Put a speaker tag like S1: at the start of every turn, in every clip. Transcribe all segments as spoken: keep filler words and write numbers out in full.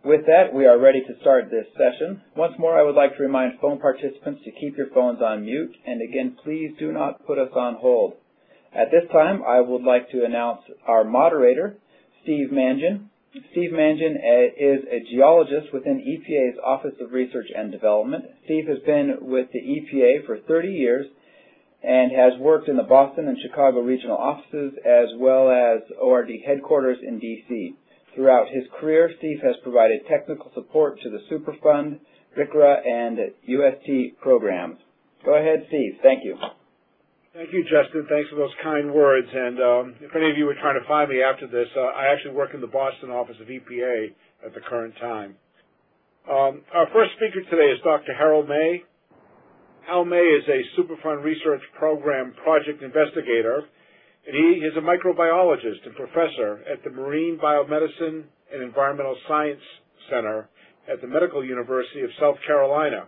S1: With that, we are ready to start this session. Once more, I would like to remind phone participants to keep your phones on mute, and again, please do not put us on hold. At this time, I would like to announce our moderator, Steve Mangin. Steve Mangin is a geologist within E P A's Office of Research and Development. Steve has been with the E P A for thirty years and has worked in the Boston and Chicago regional offices as well as O R D headquarters in D C Throughout his career, Steve has provided technical support to the Superfund, R C R A, and U S T programs. Go ahead, Steve. Thank you.
S2: Thank you, Justin. Thanks for those kind words. And um, if any of you were trying to find me after this, uh, I actually work in the Boston office of E P A at the current time. Um, our first speaker today is Doctor Harold May. Hal May is a Superfund Research Program project investigator, and he is a microbiologist and professor at the Marine Biomedicine and Environmental Science Center at the Medical University of South Carolina.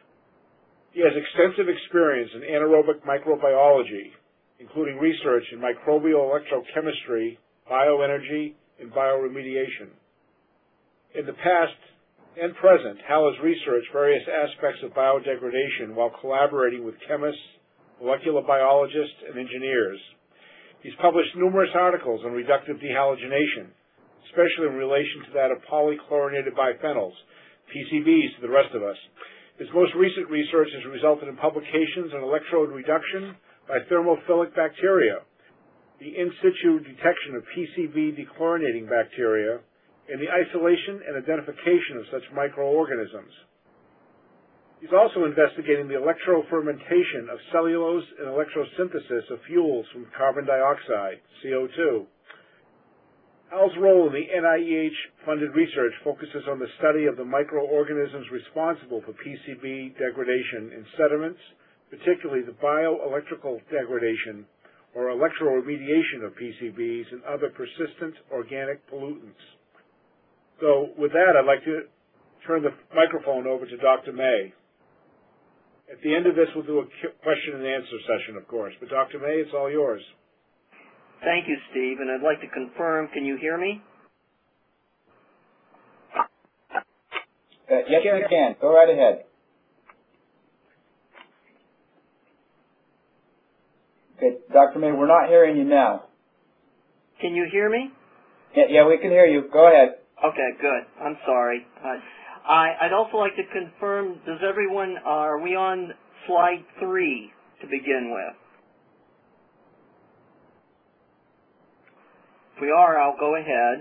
S2: He has extensive experience in anaerobic microbiology, including research in microbial electrochemistry, bioenergy, and bioremediation. In the past and present, Hal has researched various aspects of biodegradation while collaborating with chemists, molecular biologists, and engineers. He's published numerous articles on reductive dehalogenation, especially in relation to that of polychlorinated biphenyls, P C Bs to the rest of us. His most recent research has resulted in publications on electrode reduction by thermophilic bacteria, the in situ detection of P C B dechlorinating bacteria, and the isolation and identification of such microorganisms. He's also investigating the electrofermentation of cellulose and electrosynthesis of fuels from carbon dioxide, C O two. Hal's role in the N I E H-funded research focuses on the study of the microorganisms responsible for P C B degradation in sediments, particularly the bioelectrical degradation or electroremediation of P C Bs and other persistent organic pollutants. So with that, I'd like to turn the microphone over to Doctor May. At the end of this, we'll do a question and answer session, of course. But Doctor May, it's all yours.
S3: Thank you, Steve. And I'd like to confirm, can you hear me?
S1: Uh, yes, you can. Go right ahead. Okay, Doctor May, we're not hearing you now.
S3: Can you hear me?
S1: Yeah, yeah, we can hear you. Go ahead.
S3: Okay, good. I'm sorry. Uh, I, I'd also like to confirm, does everyone, uh, are we on slide three to begin with? If we are, I'll go ahead.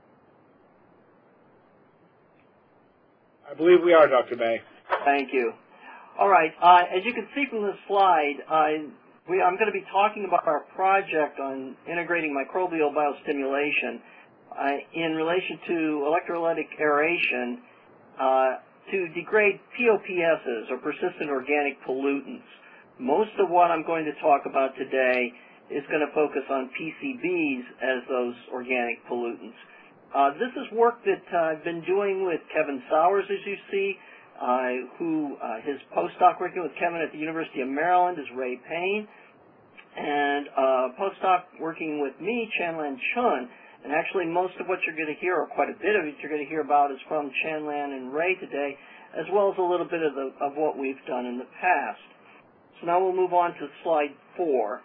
S2: I believe we are, Doctor May.
S3: Thank you. All right. Uh, as you can see from this slide, uh, we, I'm going to be talking about our project on integrating microbial biostimulation uh, in relation to electrolytic aeration Uh, to degrade P O P Ss, or persistent organic pollutants. Most of what I'm going to talk about today is going to focus on P C Bs as those organic pollutants. Uh, this is work that uh, I've been doing with Kevin Sowers, as you see, uh, who uh, his postdoc working with Kevin at the University of Maryland is Ray Payne, and uh, postdoc working with me, Chanlan Chun. And actually, most of what you're going to hear, or quite a bit of it you're going to hear about, is from Chanlan and Ray today, as well as a little bit of, the, of what we've done in the past. So now we'll move on to slide four.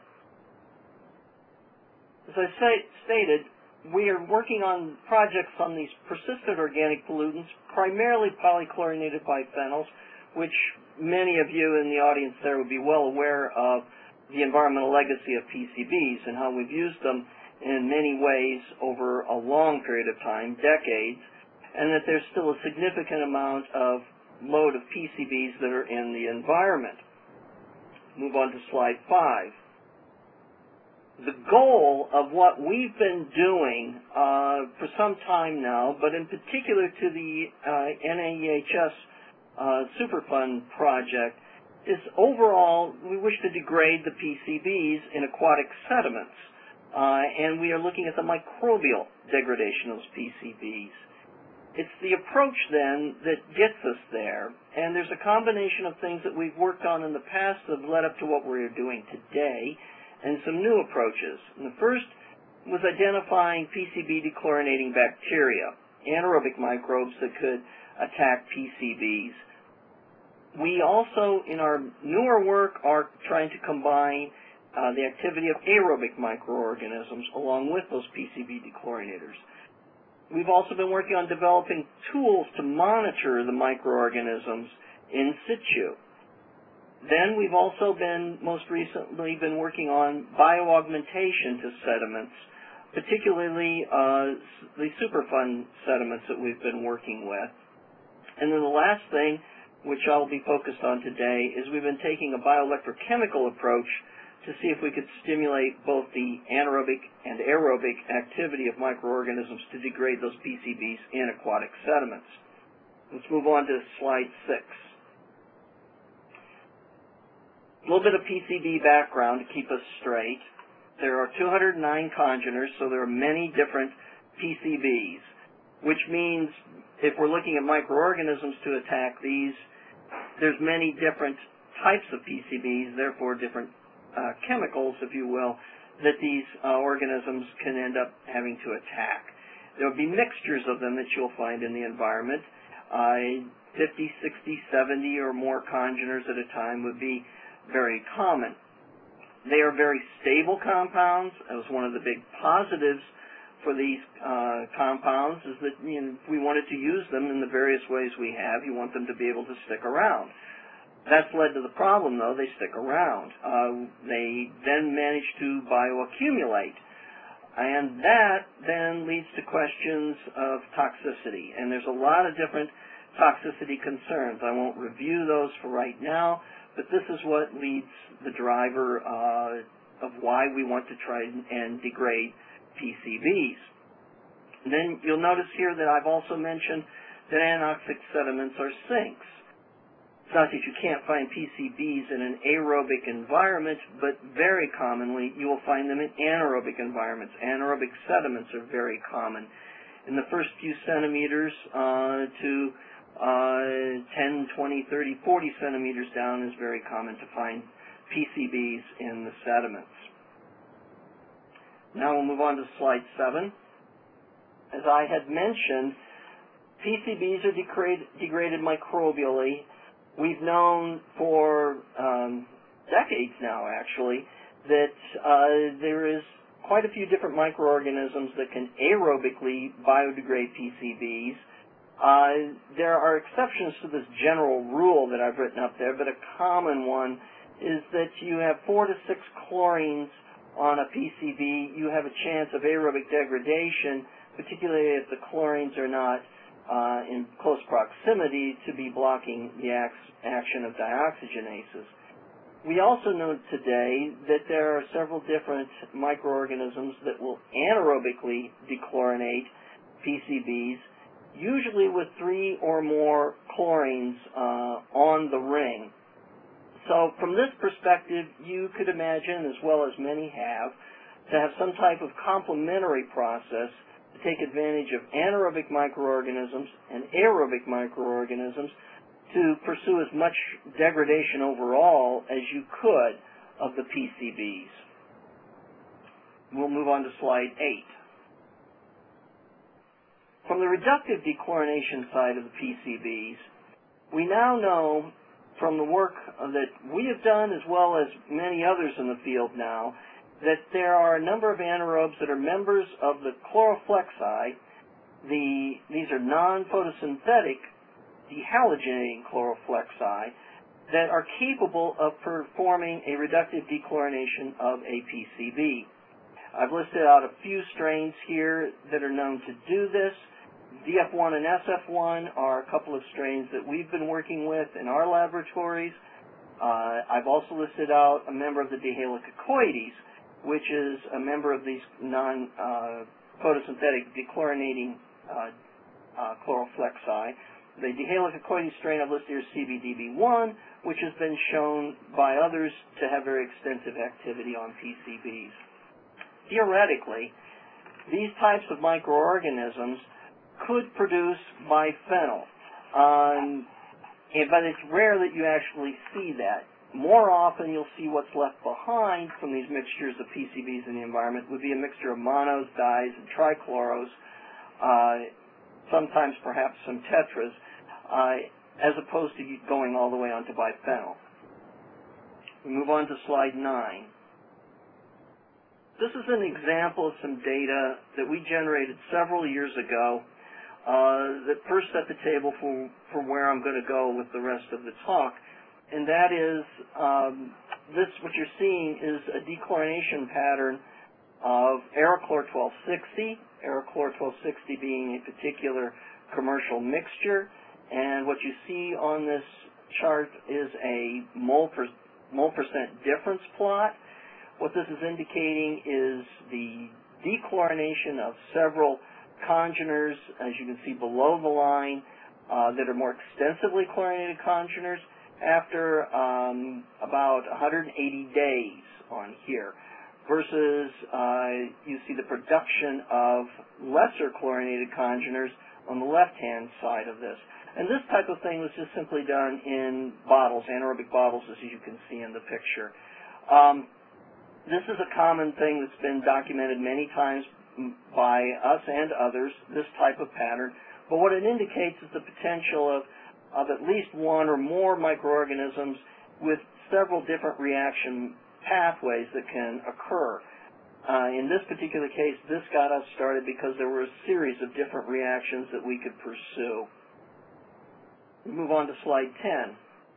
S3: As I say, stated, we are working on projects on these persistent organic pollutants, primarily polychlorinated biphenyls, which many of you in the audience there would be well aware of the environmental legacy of P C Bs and how we've used them in many ways over a long period of time, decades, and that there's still a significant amount of load of P C Bs that are in the environment. Move on to slide five. The goal of what we've been doing uh, for some time now, but in particular to the uh, N A E H S uh, Superfund project, is overall we wish to degrade the P C Bs in aquatic sediments. Uh, and we are looking at the microbial degradation of those P C Bs. It's the approach, then, that gets us there, and there's a combination of things that we've worked on in the past that have led up to what we're doing today, and some new approaches. And the first was identifying P C B dechlorinating bacteria. anaerobic microbes that could attack P C Bs. We also, in our newer work, are trying to combine uh, the activity of aerobic microorganisms along with those P C B dechlorinators. We've also been working on developing tools to monitor the microorganisms in situ. Then we've also been, most recently, been working on bioaugmentation to sediments, particularly uh, the Superfund sediments that we've been working with. And then the last thing, which I'll be focused on today, is we've been taking a bioelectrochemical approach to see if we could stimulate both the anaerobic and aerobic activity of microorganisms to degrade those P C Bs in aquatic sediments. Let's move on to slide six. A little bit of P C B background to keep us straight. There are two hundred nine congeners, so there are many different P C Bs, which means if we're looking at microorganisms to attack these, there's many different types of P C Bs, therefore different uh, chemicals, if you will, that these uh, organisms can end up having to attack. There will be mixtures of them that you'll find in the environment. Uh, fifty, sixty, seventy or more congeners at a time would be very common. They are very stable compounds. That was one of the big positives for these uh, compounds, is that, you know, if we wanted to use them in the various ways we have, you want them to be able to stick around. That's led to the problem, though. They stick around. Uh, they then manage to bioaccumulate. And that then leads to questions of toxicity. And there's a lot of different toxicity concerns. I won't review those for right now, but this is what leads the driver uh, of why we want to try and degrade P C Bs. And then you'll notice here that I've also mentioned that anoxic sediments are sinks. It's not that you can't find P C Bs in an aerobic environment, but very commonly you will find them in anaerobic environments. Anaerobic sediments are very common. In the first few centimeters uh, to uh, ten, twenty, thirty, forty centimeters down is very common to find P C Bs in the sediments. Now we'll move on to slide seven. As I had mentioned, P C Bs are degrade, degraded microbially. We've known for um, decades now, actually, that uh, there is quite a few different microorganisms that can aerobically biodegrade P C Bs. Uh, there are exceptions to this general rule that I've written up there, but a common one is that you have four to six chlorines on a P C B, you have a chance of aerobic degradation, particularly if the chlorines are not uh, in close proximity to be blocking the action of dioxygenases. We also know today that there are several different microorganisms that will anaerobically dechlorinate P C Bs, usually with three or more chlorines uh, on the ring. So from this perspective, you could imagine, as well as many have, to have some type of complementary process to take advantage of anaerobic microorganisms and aerobic microorganisms to pursue as much degradation overall as you could of the P C Bs. We'll move on to slide eight. From the reductive dechlorination side of the P C Bs, we now know from the work that we have done, as well as many others in the field now, that there are a number of anaerobes that are members of the chloroflexi. The, these are non-photosynthetic dehalogenating chloroflexi that are capable of performing a reductive dechlorination of a P C B. I've listed out a few strains here that are known to do this. D F one and S F one are a couple of strains that we've been working with in our laboratories. Uh, I've also listed out a member of the Dihalococoides, which is a member of these non-photosynthetic uh, dechlorinating uh, uh, chloroflexi. The Dihalococoides strain I've listed here is C B D B one, which has been shown by others to have very extensive activity on P C Bs. Theoretically, these types of microorganisms could produce biphenyl, um, but it's rare that you actually see that. More often you'll see what's left behind from these mixtures of P C Bs in the environment would be a mixture of monos, dis, and trichloros. Uh, sometimes perhaps some tetras, uh, as opposed to going all the way onto biphenyl. We move on to slide nine. This is an example of some data that we generated several years ago uh, that first set the table for, for where I'm going to go with the rest of the talk. And that is, um, this, what you're seeing is a dechlorination pattern of Aerochlor twelve sixty, Aerochlor twelve sixty being a particular commercial mixture. And what you see on this chart is a mole, per, mole percent difference plot. What this is indicating is the dechlorination of several congeners, as you can see below the line, uh, that are more extensively chlorinated congeners after um, about one hundred eighty days on here, versus uh, you see the production of lesser chlorinated congeners on the left-hand side of this. And this type of thing was just simply done in bottles, anaerobic bottles, as you can see in the picture. Um, this is a common thing that's been documented many times by us and others, this type of pattern. But what it indicates is the potential of, of at least one or more microorganisms with several different reaction pathways that can occur. Uh, in this particular case, this got us started because there were a series of different reactions that we could pursue. We move on to slide ten.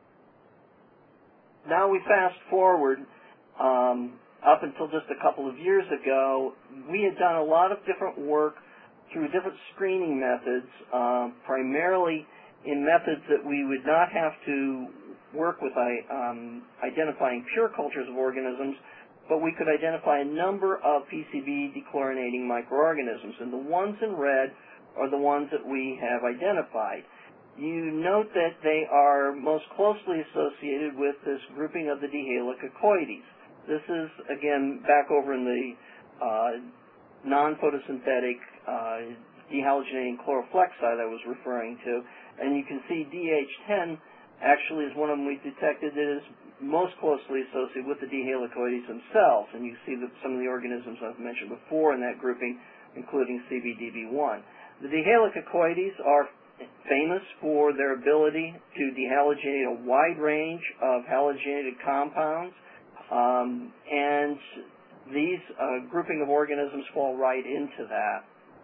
S3: Now we fast forward um, up until just a couple of years ago. We had done a lot of different work through different screening methods, uh, primarily in methods that we would not have to work with um, identifying pure cultures of organisms, but we could identify a number of P C B dechlorinating microorganisms, and the ones in red are the ones that we have identified. You note that they are most closely associated with this grouping of the Dihalococoides. This is, again, back over in the uh, non-photosynthetic uh, dehalogenating chloroflexide I was referring to, and you can see D H ten actually is one of them we detected that is most closely associated with the Dihalocoides themselves, and you see that some of the organisms I've mentioned before in that grouping, including C B D B one. The Dihalococoides are famous for their ability to dehalogenate a wide range of halogenated compounds, um, and these uh, grouping of organisms fall right into that.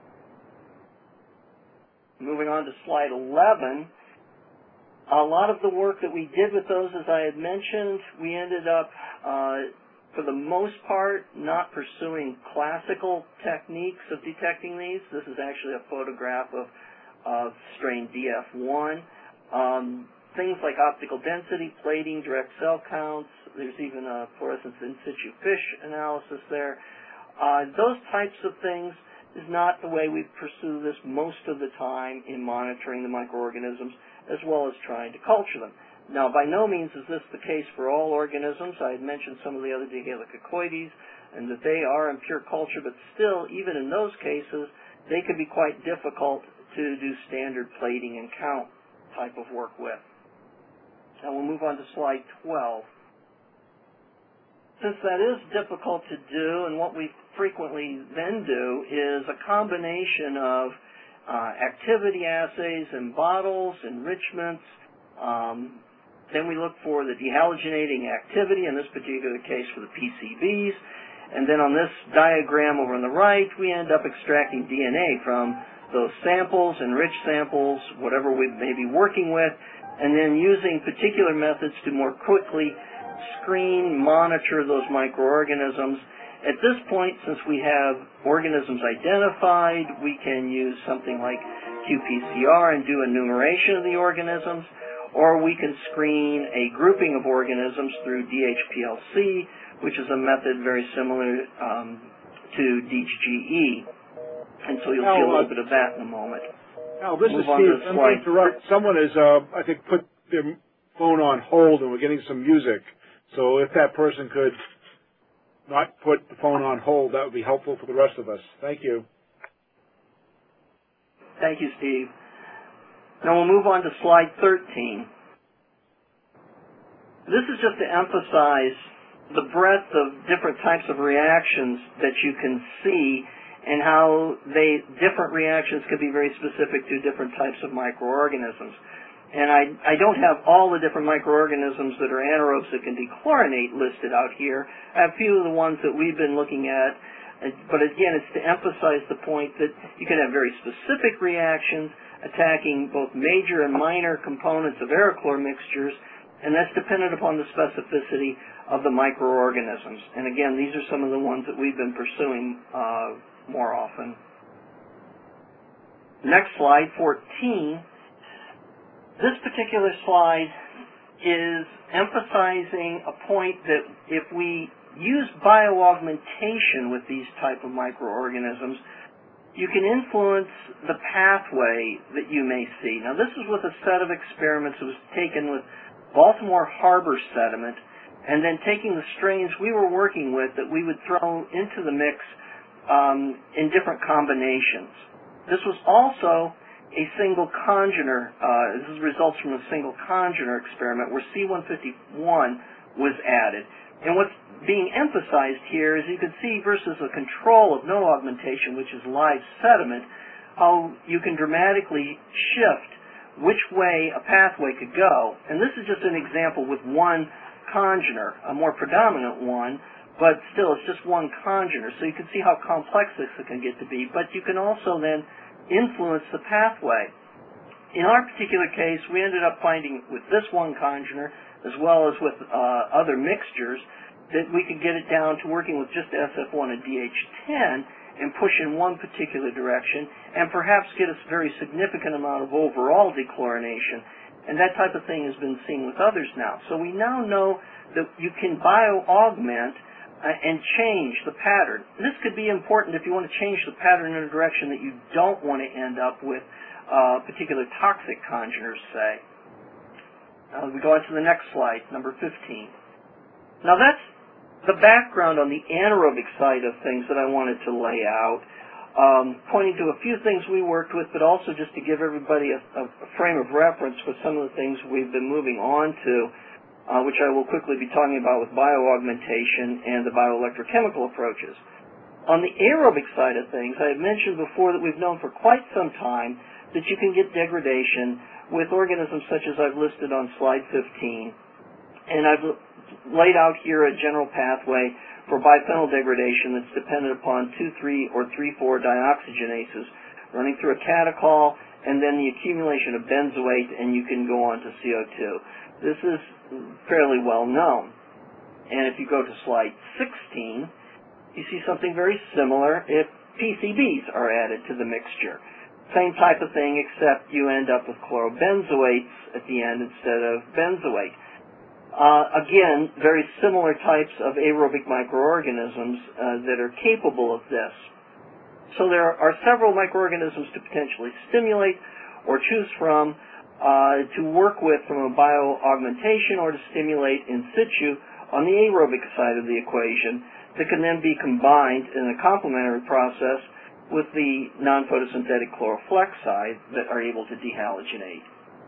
S3: Moving on to slide eleven, a lot of the work that we did with those, as I had mentioned, we ended up, uh, for the most part, not pursuing classical techniques of detecting these. This is actually a photograph of of strain D F one. Um, things like optical density, plating, direct cell counts, there's even a fluorescence in situ fish analysis there. Uh, those types of things is not the way we pursue this most of the time in monitoring the microorganisms as well as trying to culture them. Now, by no means is this the case for all organisms. I had mentioned some of the other Dihalococoides and that they are in pure culture, but still, even in those cases, they can be quite difficult to do standard plating and count type of work with. Now we'll move on to slide twelve. Since that is difficult to do, and what we frequently then do is a combination of uh, activity assays in bottles, enrichments. Um, then we look for the dehalogenating activity, in this particular case for the P C Bs. And then on this diagram over on the right, we end up extracting D N A from those samples, enriched samples, whatever we may be working with, and then using particular methods to more quickly screen, monitor those microorganisms. At this point, since we have organisms identified, we can use something like Q P C R and do enumeration of the organisms, or we can screen a grouping of organisms through D H P L C, which is a method very similar um, to D H G E. And so you'll
S2: Al,
S3: see a little
S2: uh,
S3: bit of that in a moment.
S2: Al, this
S3: Move
S2: is
S3: on
S2: Steve.
S3: to
S2: I'm
S3: slide.
S2: going to interrupt. Someone has, uh, I think, put their phone on hold, and we're getting some music. So if that person could not put the phone on hold, that would be helpful for the rest of us. Thank you.
S3: Thank you, Steve. Now we'll move on to slide thirteen. This is just to emphasize the breadth of different types of reactions that you can see and how they different reactions could be very specific to different types of microorganisms. And I, I don't have all the different microorganisms that are anaerobes that can dechlorinate listed out here. I have a few of the ones that we've been looking at, but again, it's to emphasize the point that you can have very specific reactions attacking both major and minor components of aerochlor mixtures, and that's dependent upon the specificity of the microorganisms. And again, these are some of the ones that we've been pursuing uh, more often. Next slide, fourteen. This particular slide is emphasizing a point that if we use bioaugmentation with these type of microorganisms, you can influence the pathway that you may see. Now, this is with a set of experiments that was taken with Baltimore Harbor sediment, and then taking the strains we were working with that we would throw into the mix um, in different combinations. This was also a single congener. Uh, this is results from a single congener experiment where C one fifty-one was added. And what's being emphasized here is you can see versus a control of no augmentation, which is live sediment, how you can dramatically shift which way a pathway could go. And this is just an example with one congener, a more predominant one, but still it's just one congener. So you can see how complex this can get to be, but you can also then influence the pathway. In our particular case, we ended up finding with this one congener, as well as with uh, other mixtures, that we could get it down to working with just S F one and D H ten and push in one particular direction, and perhaps get a very significant amount of overall dechlorination. And that type of thing has been seen with others now. So we now know that you can bio-augment Uh, and change the pattern. This could be important if you want to change the pattern in a direction that you don't want to end up with uh, particular toxic congeners, say. Uh, we go on to the next slide, number fifteen. Now that's the background on the anaerobic side of things that I wanted to lay out, um, pointing to a few things we worked with, but also just to give everybody a, a frame of reference for some of the things we've been moving on to, Uh, which I will quickly be talking about with bioaugmentation and the bioelectrochemical approaches. On the aerobic side of things, I have mentioned before that we've known for quite some time that you can get degradation with organisms such as I've listed on slide fifteen. And I've laid out here a general pathway for biphenyl degradation that's dependent upon two three or three four dioxygenases running through a catechol, and then the accumulation of benzoate, and you can go on to C O two. This is fairly well known. And if you go to slide sixteen, you see something very similar if P C Bs are added to the mixture. Same type of thing, except you end up with chlorobenzoates at the end instead of benzoate. Uh, again, very similar types of aerobic microorganisms uh, that are capable of this. So there are several microorganisms to potentially stimulate or choose from Uh, to work with from a bio-augmentation or to stimulate in situ on the aerobic side of the equation that can then be combined in a complementary process with the non-photosynthetic chloroflexide that are able to dehalogenate.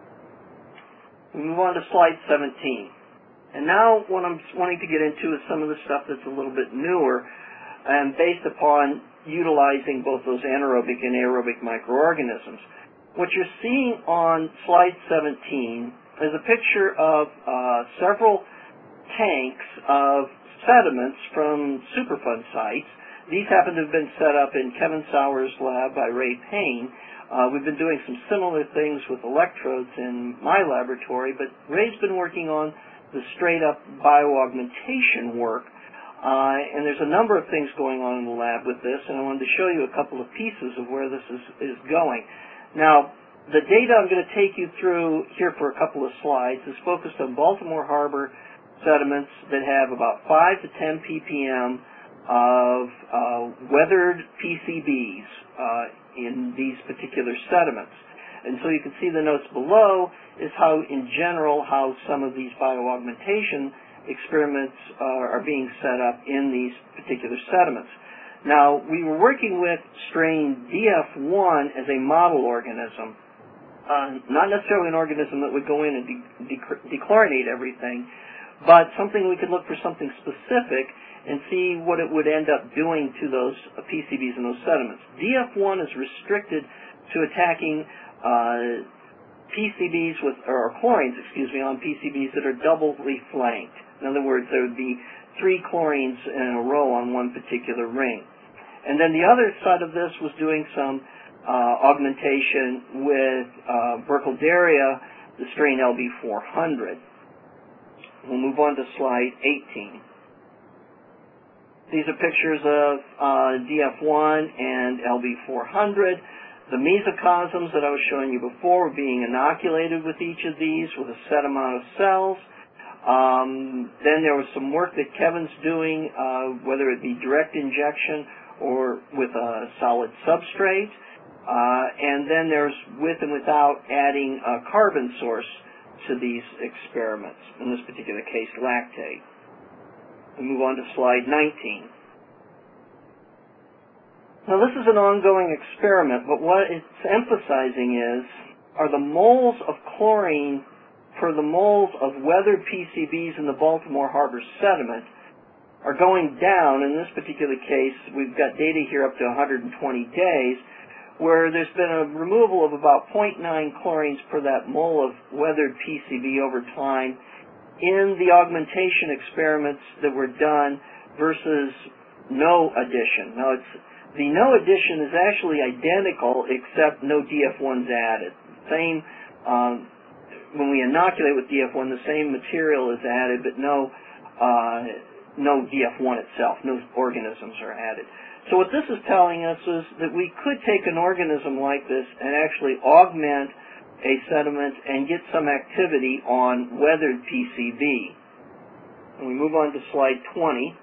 S3: We move on to slide seventeen. And now what I'm wanting to get into is some of the stuff that's a little bit newer and based upon utilizing both those anaerobic and aerobic microorganisms. What you're seeing on slide seventeen is a picture of uh, several tanks of sediments from Superfund sites. These happen to have been set up in Kevin Sauer's lab by Ray Payne. Uh, we've been doing some similar things with electrodes in my laboratory, but Ray's been working on the straight-up bioaugmentation work. Uh, and there's a number of things going on in the lab with this, and I wanted to show you a couple of pieces of where this is, is going. Now, the data I'm going to take you through here for a couple of slides is focused on Baltimore Harbor sediments that have about five to ten p p m of uh, weathered P C Bs uh, in these particular sediments. And so you can see the notes below is how, in general, how some of these bioaugmentation experiments uh, are being set up in these particular sediments. Now, we were working with strain D F one as a model organism, uh, not necessarily an organism that would go in and de de dechlorinate everything, but something we could look for something specific and see what it would end up doing to those uh, P C Bs and those sediments. D F one is restricted to attacking uh, P C Bs with, or chlorines, excuse me, on P C Bs that are doubly flanked. In other words, there would be three chlorines in a row on one particular ring. And then the other side of this was doing some uh, augmentation with uh, Burkholderia, the strain L B four hundred. We'll move on to slide eighteen. These are pictures of uh, D F one and L B four hundred. The mesocosms that I was showing you before were being inoculated with each of these with a set amount of cells. Um, then there was some work that Kevin's doing, uh, whether it be direct injection or with a solid substrate. Uh, and then there's with and without adding a carbon source to these experiments, in this particular case, lactate. We move on to slide nineteen. Now this is an ongoing experiment, but what it's emphasizing is, are the moles of chlorine per the moles of weathered P C Bs in the Baltimore Harbor sediment are going down. In this particular case, we've got data here up to one hundred twenty days, where there's been a removal of about zero point nine chlorines per that mole of weathered P C B over time in the augmentation experiments that were done versus no addition. Now, it's, the no addition is actually identical, except no D F one's added. Same, um, when we inoculate with D F one, the same material is added, but no, uh, no D F one itself, no organisms are added. So what this is telling us is that we could take an organism like this and actually augment a sediment and get some activity on weathered P C B. And we move on to slide twenty.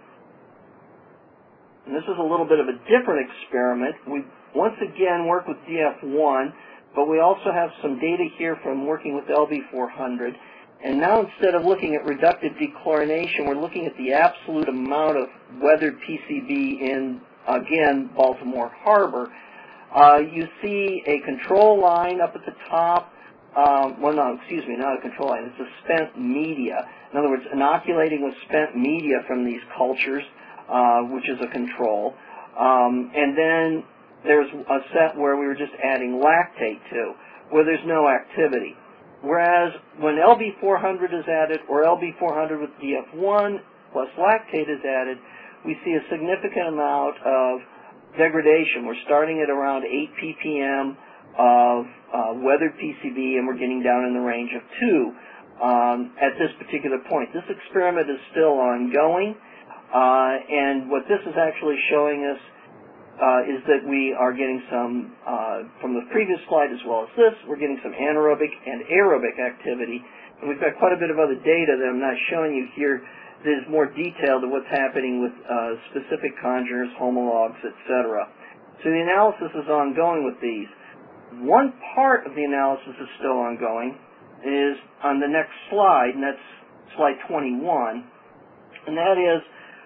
S3: And this is a little bit of a different experiment. We once again work with D F one, but we also have some data here from working with L B four hundred. And now instead of looking at reductive dechlorination, we're looking at the absolute amount of weathered P C B in, again, Baltimore Harbor. Uh, you see a control line up at the top. Um, well, no, excuse me, not a control line. It's a spent media. In other words, inoculating with spent media from these cultures, uh, which is a control. Um, and then there's a set where we were just adding lactate to, where there's no activity. Whereas when L B four hundred is added, or L B four hundred with D F one plus lactate is added, we see a significant amount of degradation. We're starting at around eight p p m of uh, weathered P C B, and we're getting down in the range of two um, at this particular point. This experiment is still ongoing, uh, and what this is actually showing us uh, is that we are getting some, uh, from the previous slide as well as this, we're getting some anaerobic and aerobic activity. And we've got quite a bit of other data that I'm not showing you here that is more detailed to what's happening with uh, specific congeners, homologs, et cetera. So the analysis is ongoing with these. One part of the analysis is still ongoing is on the next slide, and that's slide twenty-one, and that is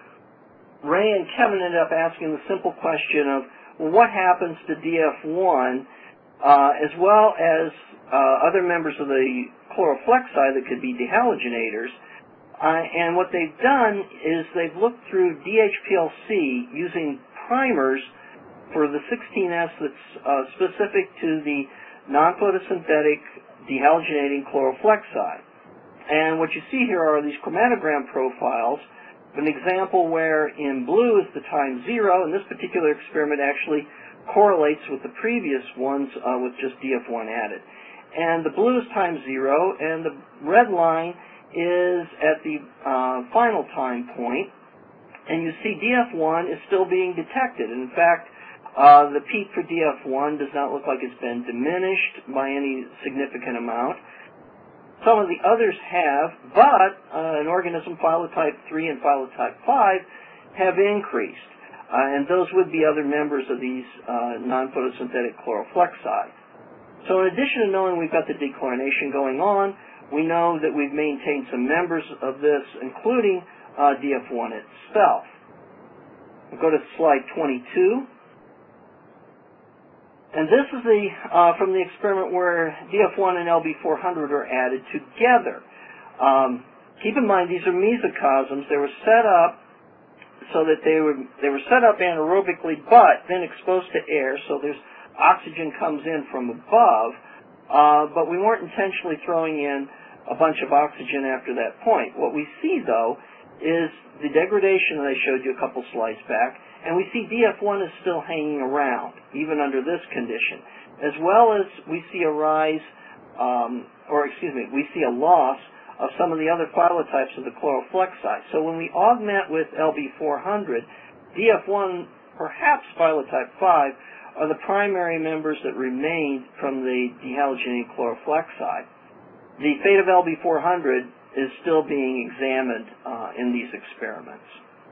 S3: Ray and Kevin ended up asking the simple question of, well, what happens to D F one uh, as well as uh, other members of the chloroflexi that could be dehalogenators? Uh, and what they've done is they've looked through D H P L C using primers for the sixteen S that's uh, specific to the non-photosynthetic dehalogenating chloroflexi. And what you see here are these chromatogram profiles. An example where in blue is the time zero, and this particular experiment actually correlates with the previous ones uh, with just D F one added. And the blue is time zero, and the red line is at the uh, final time point, and you see D F one is still being detected. In fact, uh, the peak for D F one does not look like it's been diminished by any significant amount. Some of the others have, but uh, an organism phylotype three and phylotype five have increased, uh, and those would be other members of these uh, non-photosynthetic chloroflexi. So in addition to knowing we've got the dechlorination going on, we know that we've maintained some members of this, including uh, D F one itself. We'll go to slide twenty-two. And this is the uh, from the experiment where D F one and L B four hundred are added together. Um, Keep in mind, these are mesocosms. They were set up so that they were they were set up anaerobically, but then exposed to air, so there's oxygen comes in from above, uh, but we weren't intentionally throwing in a bunch of oxygen after that point. What we see, though, is the degradation that I showed you a couple slides back, and we see D F one is still hanging around, even under this condition, as well as we see a rise, um, or excuse me, we see a loss of some of the other phylotypes of the chloroflexi. So when we augment with L B four hundred, D F one, perhaps phylotype five, are the primary members that remain from the dehalogenated chloroflexi. The fate of L B four hundred is still being examined uh, in these experiments.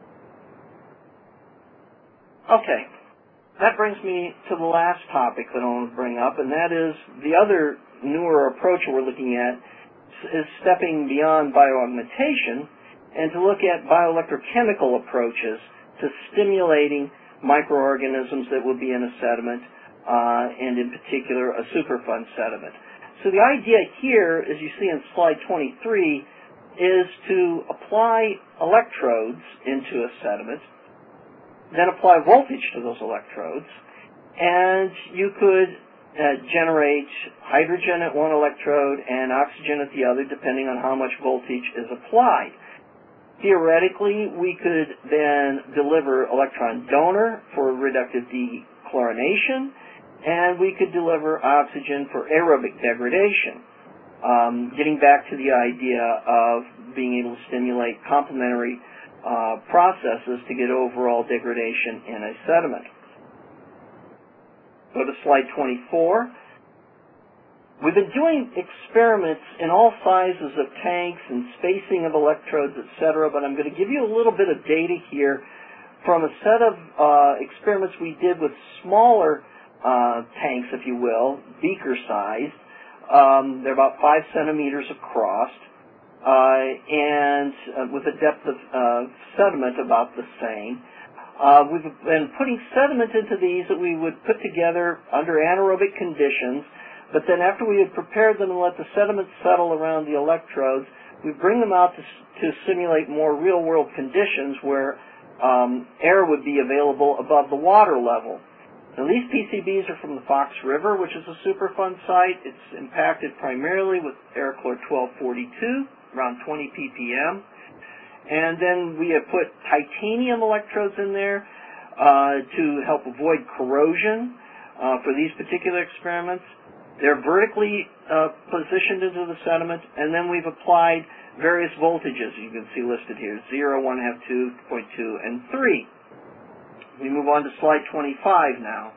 S3: Okay, that brings me to the last topic that I want to bring up, and that is the other newer approach we're looking at is stepping beyond bioaugmentation and to look at bioelectrochemical approaches to stimulating microorganisms that would be in a sediment, uh, and in particular a Superfund sediment. So the idea here, as you see in slide twenty-three, is to apply electrodes into a sediment, then apply voltage to those electrodes, and you could uh, generate hydrogen at one electrode and oxygen at the other, depending on how much voltage is applied. Theoretically, we could then deliver electron donor for reductive dechlorination, and we could deliver oxygen for aerobic degradation, um, getting back to the idea of being able to stimulate complementary uh, processes to get overall degradation in a sediment. Go to slide twenty-four. We've been doing experiments in all sizes of tanks and spacing of electrodes, et cetera, but I'm going to give you a little bit of data here from a set of uh, experiments we did with smaller uh, tanks, if you will, beaker-sized. Um, they're about five centimeters across, uh, and uh, with a depth of uh, sediment about the same. Uh, we've been putting sediment into these that we would put together under anaerobic conditions. But then after we had prepared them and let the sediment settle around the electrodes, we bring them out to, to simulate more real-world conditions where um, air would be available above the water level. Now, these P C Bs are from the Fox River, which is a Superfund site. It's impacted primarily with Aerochlor twelve forty-two, around twenty p p m. And then we have put titanium electrodes in there uh, to help avoid corrosion uh, for these particular experiments. They're vertically uh, positioned into the sediment, and then we've applied various voltages you can see listed here, zero, one half, two point two, and three. We move on to slide twenty-five now.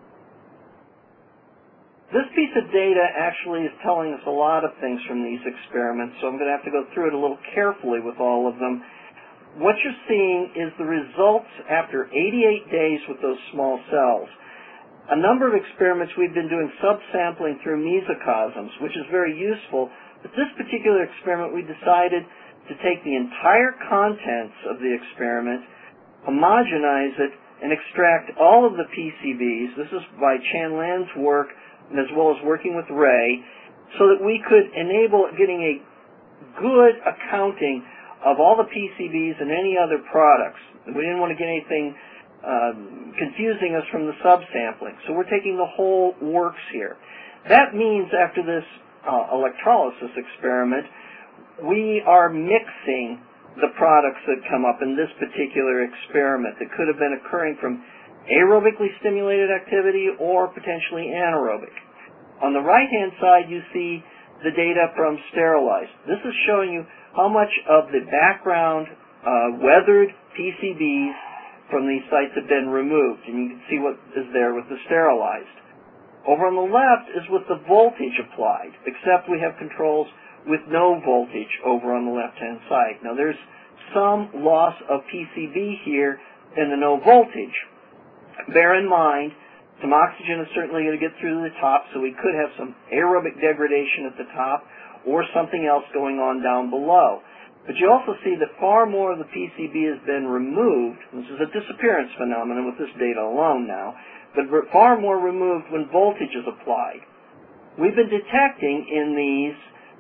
S3: This piece of data actually is telling us a lot of things from these experiments, so I'm going to have to go through it a little carefully with all of them. What you're seeing is the results after eighty-eight days with those small cells. A number of experiments we've been doing subsampling through mesocosms, which is very useful, but this particular experiment we decided to take the entire contents of the experiment, homogenize it, and extract all of the P C Bs. This is by Chan Lan's work, as well as working with Ray, so that we could enable getting a good accounting of all the P C Bs and any other products. We didn't want to get anything um, confusing us from the subsampling. So we're taking the whole works here. That means after this uh, electrolysis experiment, we are mixing the products that come up in this particular experiment that could have been occurring from aerobically stimulated activity or potentially anaerobic. On the right-hand side, you see the data from sterilized. This is showing you how much of the background uh, weathered P C Bs from these sites have been removed, and you can see what is there with the sterilized. Over on the left is with the voltage applied, except we have controls with no voltage over on the left-hand side. Now there's some loss of P C B here in the no voltage. Bear in mind, some oxygen is certainly going to get through the top, so we could have some aerobic degradation at the top or something else going on down below. But you also see that far more of the P C B has been removed. This is a disappearance phenomenon with this data alone now, but far more removed when voltage is applied. We've been detecting in these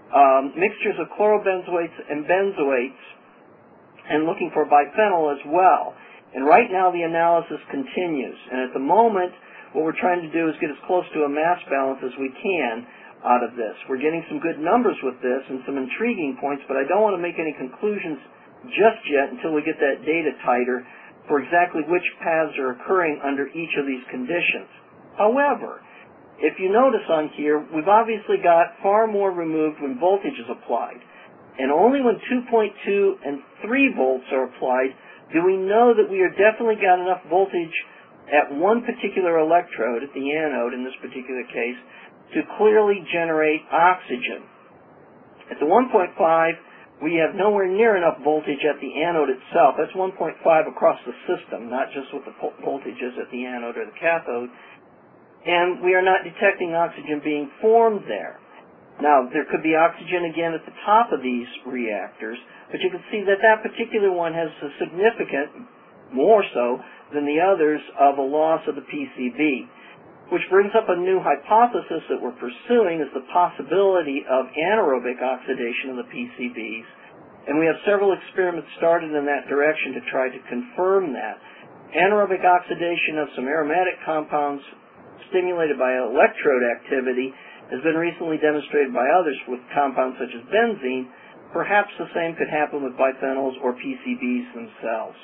S3: um, mixtures of chlorobenzoates and benzoates, and looking for biphenyl as well. And right now the analysis continues. And at the moment, what we're trying to do is get as close to a mass balance as we can out of this. We're getting some good numbers with this and some intriguing points, but I don't want to make any conclusions just yet until we get that data tighter for exactly which paths are occurring under each of these conditions. However, if you notice on here, we've obviously got far more removed when voltage is applied. And only when two point two and three volts are applied do we know that we are definitely got enough voltage at one particular electrode, at the anode in this particular case, to clearly generate oxygen. At the one point five, we have nowhere near enough voltage at the anode itself. That's one point five across the system, not just what the voltage is at the anode or the cathode. And we are not detecting oxygen being formed there. Now, there could be oxygen again at the top of these reactors, but you can see that that particular one has a significant, more so than the others, of a loss of the P C B. Which brings up a new hypothesis that we're pursuing, is the possibility of anaerobic oxidation of the P C Bs. And we have several experiments started in that direction to try to confirm that. Anaerobic oxidation of some aromatic compounds stimulated by electrode activity has been recently demonstrated by others with compounds such as benzene. Perhaps the same could happen with biphenyls or P C Bs themselves.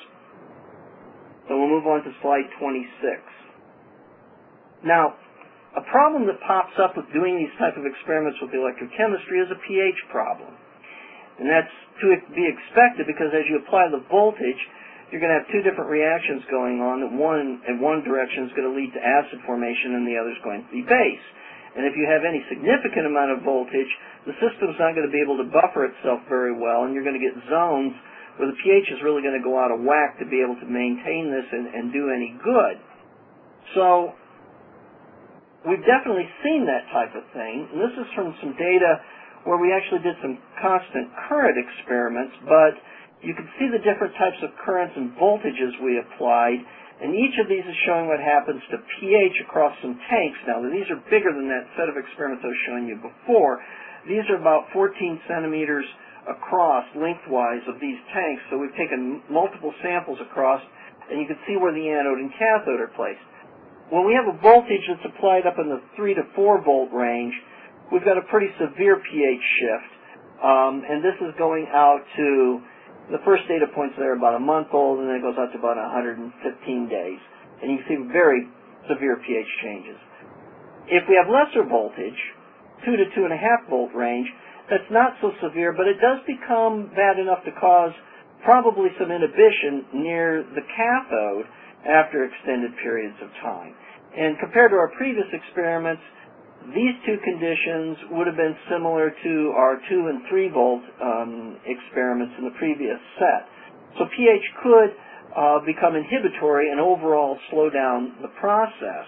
S3: So we'll move on to slide twenty-six. Now, a problem that pops up with doing these type of experiments with electrochemistry is a pH problem. And that's to be expected because as you apply the voltage, you're going to have two different reactions going on. One in one direction is going to lead to acid formation and the other is going to be base. And if you have any significant amount of voltage, the system's not going to be able to buffer itself very well, and you're going to get zones where the pH is really going to go out of whack to be able to maintain this and, and do any good. So we've definitely seen that type of thing, and this is from some data where we actually did some constant current experiments, but you can see the different types of currents and voltages we applied. And each of these is showing what happens to pH across some tanks. Now, these are bigger than that set of experiments I was showing you before. These are about fourteen centimeters across, lengthwise, of these tanks. So we've taken multiple samples across, and you can see where the anode and cathode are placed. When we have a voltage that's applied up in the three to four volt range, we've got a pretty severe pH shift. Um, and this is going out to the first data points there are about a month old, and then it goes out to about one hundred fifteen days. And you can see very severe pH changes. If we have lesser voltage, two to two and a half volt range, that's not so severe, but it does become bad enough to cause probably some inhibition near the cathode after extended periods of time. And compared to our previous experiments, these two conditions would have been similar to our two and three volt um, experiments in the previous set. So pH could uh, become inhibitory and overall slow down the process.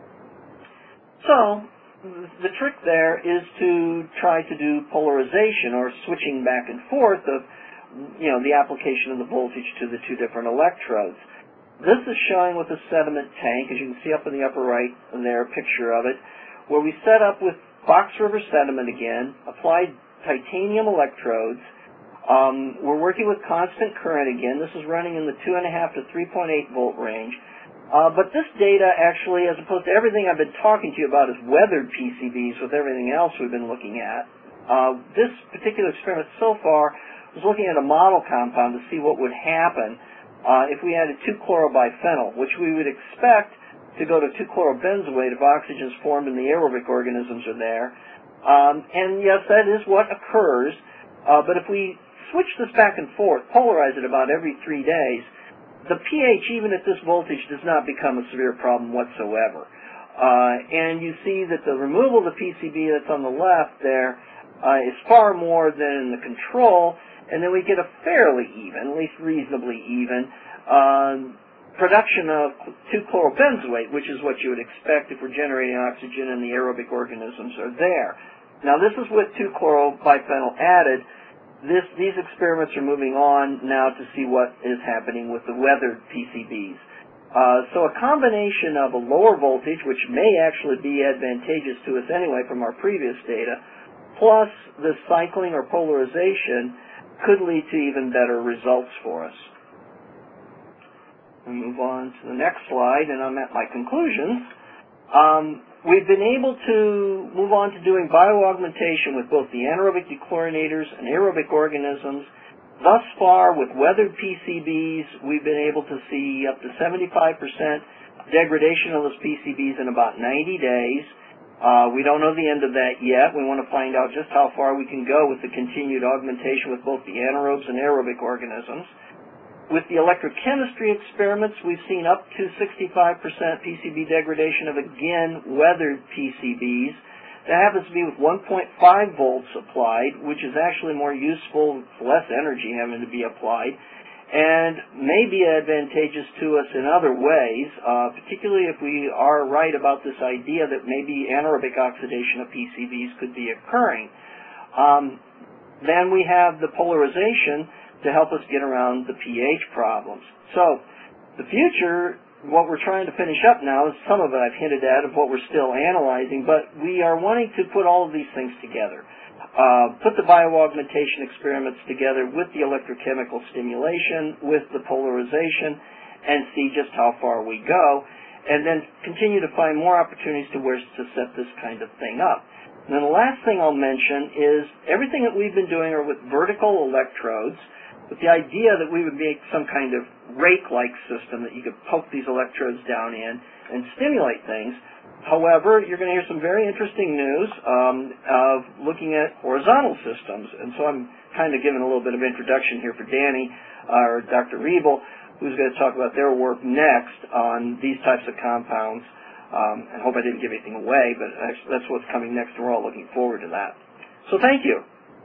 S3: So the trick there is to try to do polarization or switching back and forth of, you know, the application of the voltage to the two different electrodes. This is showing with a sediment tank, as you can see up in the upper right there, a picture of it, where we set up with Fox River sediment again, applied titanium electrodes. Um, we're working with constant current again. This is running in the two point five to three point eight volt range. Uh, but this data actually, as opposed to everything I've been talking to you about, is weathered P C Bs with everything else we've been looking at. Uh, this particular experiment so far was looking at a model compound to see what would happen uh, if we added two chlorobiphenyl, which we would expect to go to two chlorobenzoate if oxygen is formed and the aerobic organisms are there. Um, and yes, that is what occurs. Uh, but if we switch this back and forth, polarize it about every three days, the pH, even at this voltage, does not become a severe problem whatsoever. Uh, and you see that the removal of the P C B that's on the left there uh, is far more than in the control, and then we get a fairly even, at least reasonably even, uh, production of two chlorobenzoate, which is what you would expect if we're generating oxygen and the aerobic organisms are there. Now, this is with two chlorobiphenyl added. This, these experiments are moving on now to see what is happening with the weathered P C Bs. Uh, so a combination of a lower voltage, which may actually be advantageous to us anyway from our previous data, plus this cycling or polarization could lead to even better results for us. We move on to the next slide, and I'm at my conclusions. Um, we've been able to move on to doing bioaugmentation with both the anaerobic dechlorinators and aerobic organisms. Thus far, with weathered P C Bs, we've been able to see up to seventy-five percent degradation of those P C Bs in about ninety days. Uh, we don't know the end of that yet. We want to find out just how far we can go with the continued augmentation with both the anaerobes and aerobic organisms. With the electrochemistry experiments, we've seen up to sixty-five percent P C B degradation of, again, weathered P C Bs. That happens to be with one point five volts applied, which is actually more useful, less energy having to be applied, and may be advantageous to us in other ways, uh, particularly if we are right about this idea that maybe anaerobic oxidation of P C Bs could be occurring. Um, then we have the polarization to help us get around the pH problems. So, the future, what we're trying to finish up now is some of it I've hinted at of what we're still analyzing, but we are wanting to put all of these things together. Uh, put the bioaugmentation experiments together with the electrochemical stimulation, with the polarization, and see just how far we go, and then continue to find more opportunities to where to set this kind of thing up. And then the last thing I'll mention is everything that we've been doing are with vertical electrodes, with the idea that we would make some kind of rake-like system that you could poke these electrodes down in and stimulate things. However, you're going to hear some very interesting news um, of looking at horizontal systems. And so I'm kind of giving a little bit of introduction here for Danny, uh, or Doctor Riebel, who's going to talk about their work next on these types of compounds. Um, I hope I didn't give anything away, but that's what's coming next, and we're all looking forward to that. So thank you.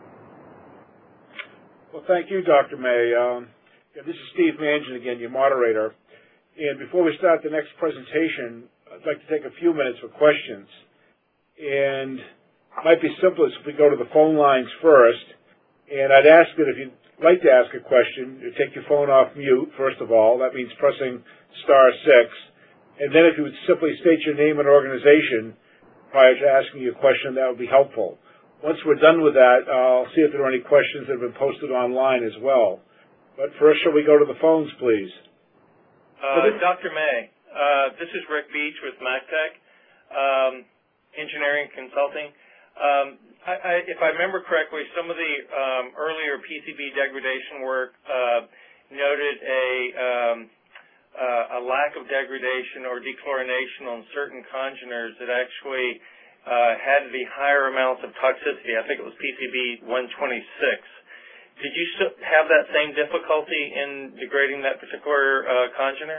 S2: Well, thank you, Doctor May. Um, yeah, this is Steve Mangin again, your moderator. And before we start the next presentation, I'd like to take a few minutes for questions. And it might be simplest if we go to the phone lines first. And I'd ask that if you'd like to ask a question, you take your phone off mute, first of all. That means pressing star six. And then if you would simply state your name and organization prior to asking your question, that would be helpful. Once we're done with that, I'll see if there are any questions that have been posted online as well. But first, shall we go to the phones, please?
S4: Uh, Doctor May, uh, this is Rick Beach with MacTech, um, Engineering Consulting. Um, I, I, if I remember correctly, some of the um, earlier P C B degradation work uh, noted a, um, uh, a lack of degradation or dechlorination on certain congeners that actually Uh, had the higher amounts of toxicity. I think it was P C B one twenty-six. Did you have that same difficulty in degrading that particular uh, congener?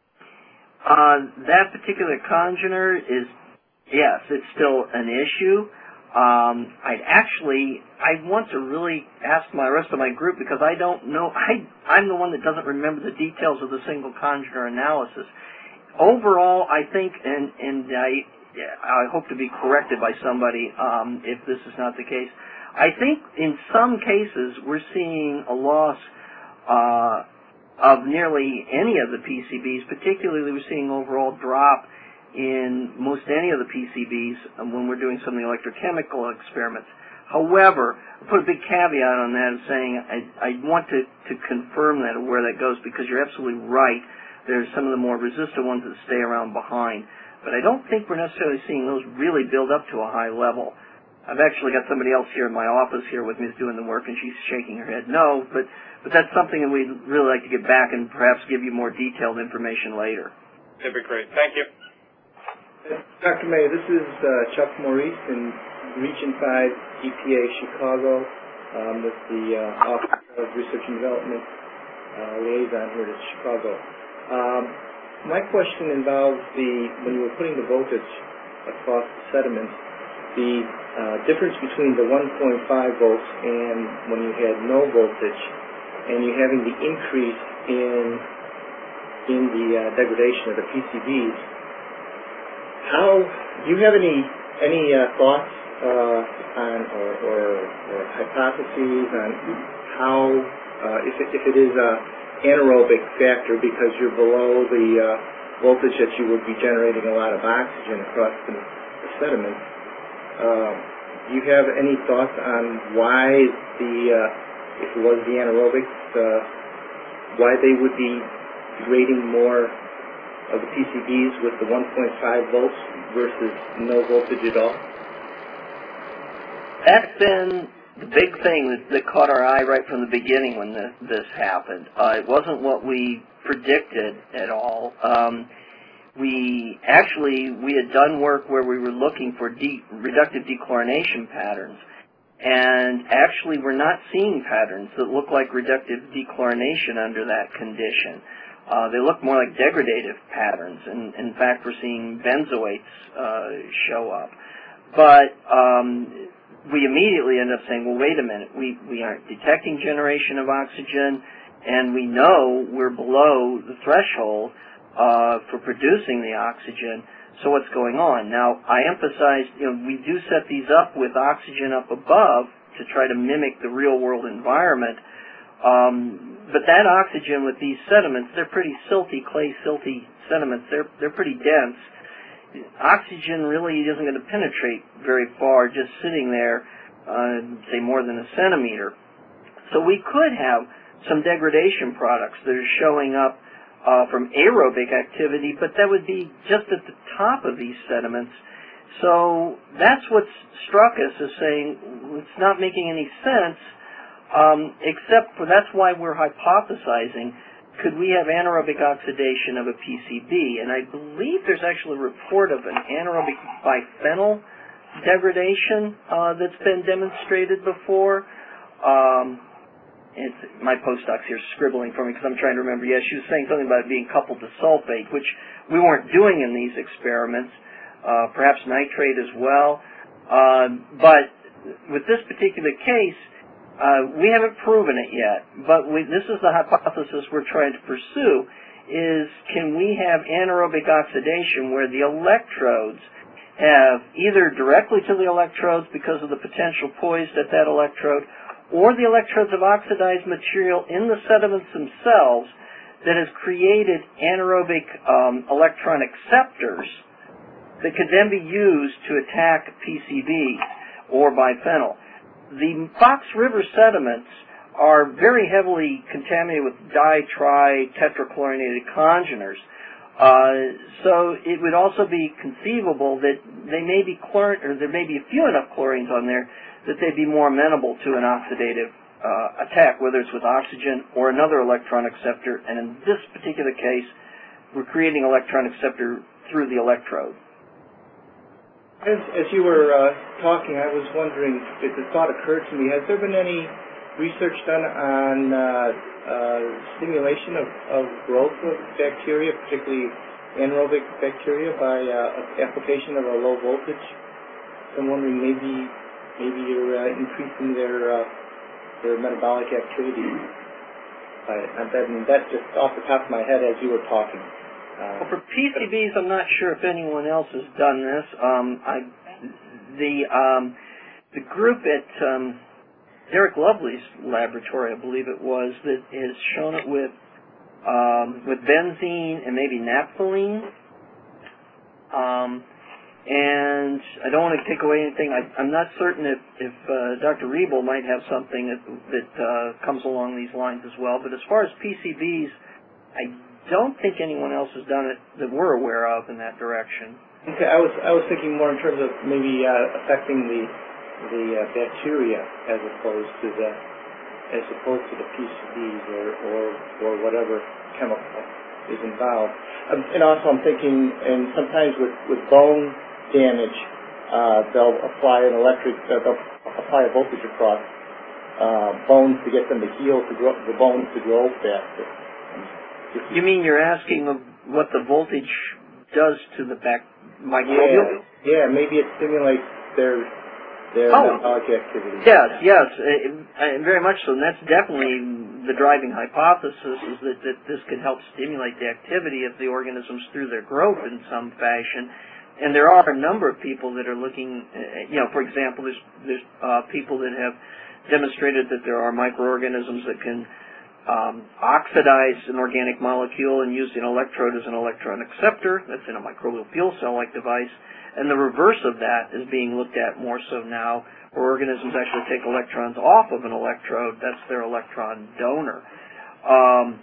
S3: Uh, that particular congener is, yes, it's still an issue. Um, I'd actually, I want to really ask my rest of my group because I don't know, I, I'm the one that doesn't remember the details of the single congener analysis. Overall, I think, and, and I, Yeah, I hope to be corrected by somebody um, if this is not the case. I think in some cases we're seeing a loss uh, of nearly any of the P C Bs. Particularly we're seeing overall drop in most any of the P C Bs when we're doing some of the electrochemical experiments. However, I put a big caveat on that of saying I, I want to, to confirm that of where that goes because you're absolutely right. There's some of the more resistant ones that stay around behind. But I don't think we're necessarily seeing those really build up to a high level. I've actually got somebody else here in my office here with me who's doing the work, and she's shaking her head no, but, but that's something that we'd really like to get back and perhaps give you more detailed information later.
S4: That'd be great. Thank you.
S5: Doctor May, this is uh, Chuck Maurice in Region five E P A Chicago um, with the uh, Office of Research and Development uh, liaison here to Chicago. Um, My question involves the, when you were putting the voltage across the sediment, the uh, difference between the one point five volts and when you had no voltage, and you having the increase in in the uh, degradation of the P C Bs. How do you have any any uh, thoughts uh, on or, or, or hypotheses on how uh, if it, if it is a anaerobic factor because you're below the uh, voltage that you would be generating a lot of oxygen across the, the sediment. Uh, do you have any thoughts on why the, uh, if it was the anaerobics, uh, why they would be rating more of the P C Bs with the one point five volts versus no voltage at all?
S3: That's been the big thing that, that caught our eye right from the beginning when the, this happened. Uh, it wasn't what we predicted at all. Um, we actually, we had done work where we were looking for de- reductive dechlorination patterns, and actually we're not seeing patterns that look like reductive dechlorination under that condition. Uh, they look more like degradative patterns, and in fact we're seeing benzoates uh, show up. But um, we immediately end up saying, well, wait a minute, we, we aren't detecting generation of oxygen, and we know we're below the threshold uh, for producing the oxygen, so what's going on? Now, I emphasized, you know, we do set these up with oxygen up above to try to mimic the real-world environment, um, but that oxygen with these sediments, they're pretty silty, clay silty sediments, they're, they're pretty dense. Oxygen really isn't going to penetrate very far just sitting there, uh, say more than a centimeter. So we could have some degradation products that are showing up uh, from aerobic activity, but that would be just at the top of these sediments. So that's what struck us as saying it's not making any sense, um, except for that's why we're hypothesizing, could we have anaerobic oxidation of a P C B? And I believe there's actually a report of an anaerobic biphenyl degradation uh, that's been demonstrated before. Um, it's, my postdoc's here scribbling for me because I'm trying to remember. Yeah, she was saying something about it being coupled to sulfate, which we weren't doing in these experiments. Uh, perhaps nitrate as well. Uh, but with this particular case, Uh, we haven't proven it yet, but we, this is the hypothesis we're trying to pursue, is can we have anaerobic oxidation where the electrodes have either directly to the electrodes because of the potential poised at that electrode, or the electrodes have oxidized material in the sediments themselves that has created anaerobic um, electron acceptors that could then be used to attack P C Bs or biphenyl. The Fox River sediments are very heavily contaminated with di, tri, tetrachlorinated congeners. Uh, so it would also be conceivable that they may be chlor- or there may be a few enough chlorines on there that they'd be more amenable to an oxidative uh, attack, whether it's with oxygen or another electron acceptor. And in this particular case, we're creating electron acceptor through the electrode.
S5: As, as you were uh, talking, I was wondering, if the thought occurred to me, has there been any research done on uh, uh, stimulation of, of growth of bacteria, particularly anaerobic bacteria, by uh, application of a low voltage? So I'm wondering maybe maybe you're uh, increasing their uh, their metabolic activity. By, and that, and that's just off the top of my head as you were talking.
S3: Well, for P C Bs, I'm not sure if anyone else has done this. Um, I, the um, the group at um, Derek Lovely's laboratory, I believe it was, that has shown it with um, with benzene and maybe naphthalene. Um, and I don't want to take away anything. I, I'm not certain if, if uh, Doctor Riebel might have something that, that uh, comes along these lines as well. But as far as P C Bs, I don't think anyone else has done it that we're aware of in that direction.
S5: Okay, I was I was thinking more in terms of maybe uh, affecting the the uh, bacteria as opposed to the as opposed to the P C Bs or or, or whatever chemical is involved. Um, and also, I'm thinking, and sometimes with with bone damage, uh, they'll apply an electric uh, they'll apply a voltage across uh, bones to get them to heal, to grow the bones to grow faster.
S3: You mean you're asking of what the voltage does to the bac- microbial?
S5: Yeah, yeah, maybe it stimulates their their
S3: oh.
S5: metabolic activity.
S3: Yes, yes, uh, very much so. And that's definitely the driving hypothesis, is that, that this could help stimulate the activity of the organisms through their growth in some fashion. And there are a number of people that are looking, uh, you know, for example, there's, there's uh, people that have demonstrated that there are microorganisms that can um, oxidize an organic molecule and use an electrode as an electron acceptor. That's in a microbial fuel cell-like device. And the reverse of that is being looked at more so now, where organisms actually take electrons off of an electrode. That's their electron donor. Um,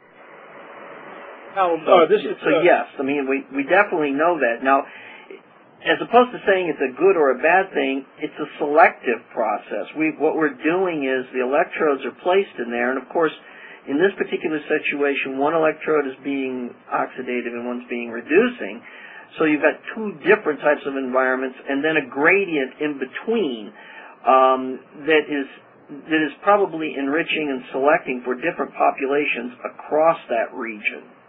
S2: Now,
S3: so,
S2: uh, this is,
S3: so
S2: uh,
S3: yes, I mean, we, we definitely know that. Now, as opposed to saying it's a good or a bad thing, it's a selective process. We, what we're doing is the electrodes are placed in there, and of course, in this particular situation, one electrode is being oxidative and one's being reducing. So you've got two different types of environments, and then a gradient in between um, that is that is probably enriching and selecting for different populations across that region.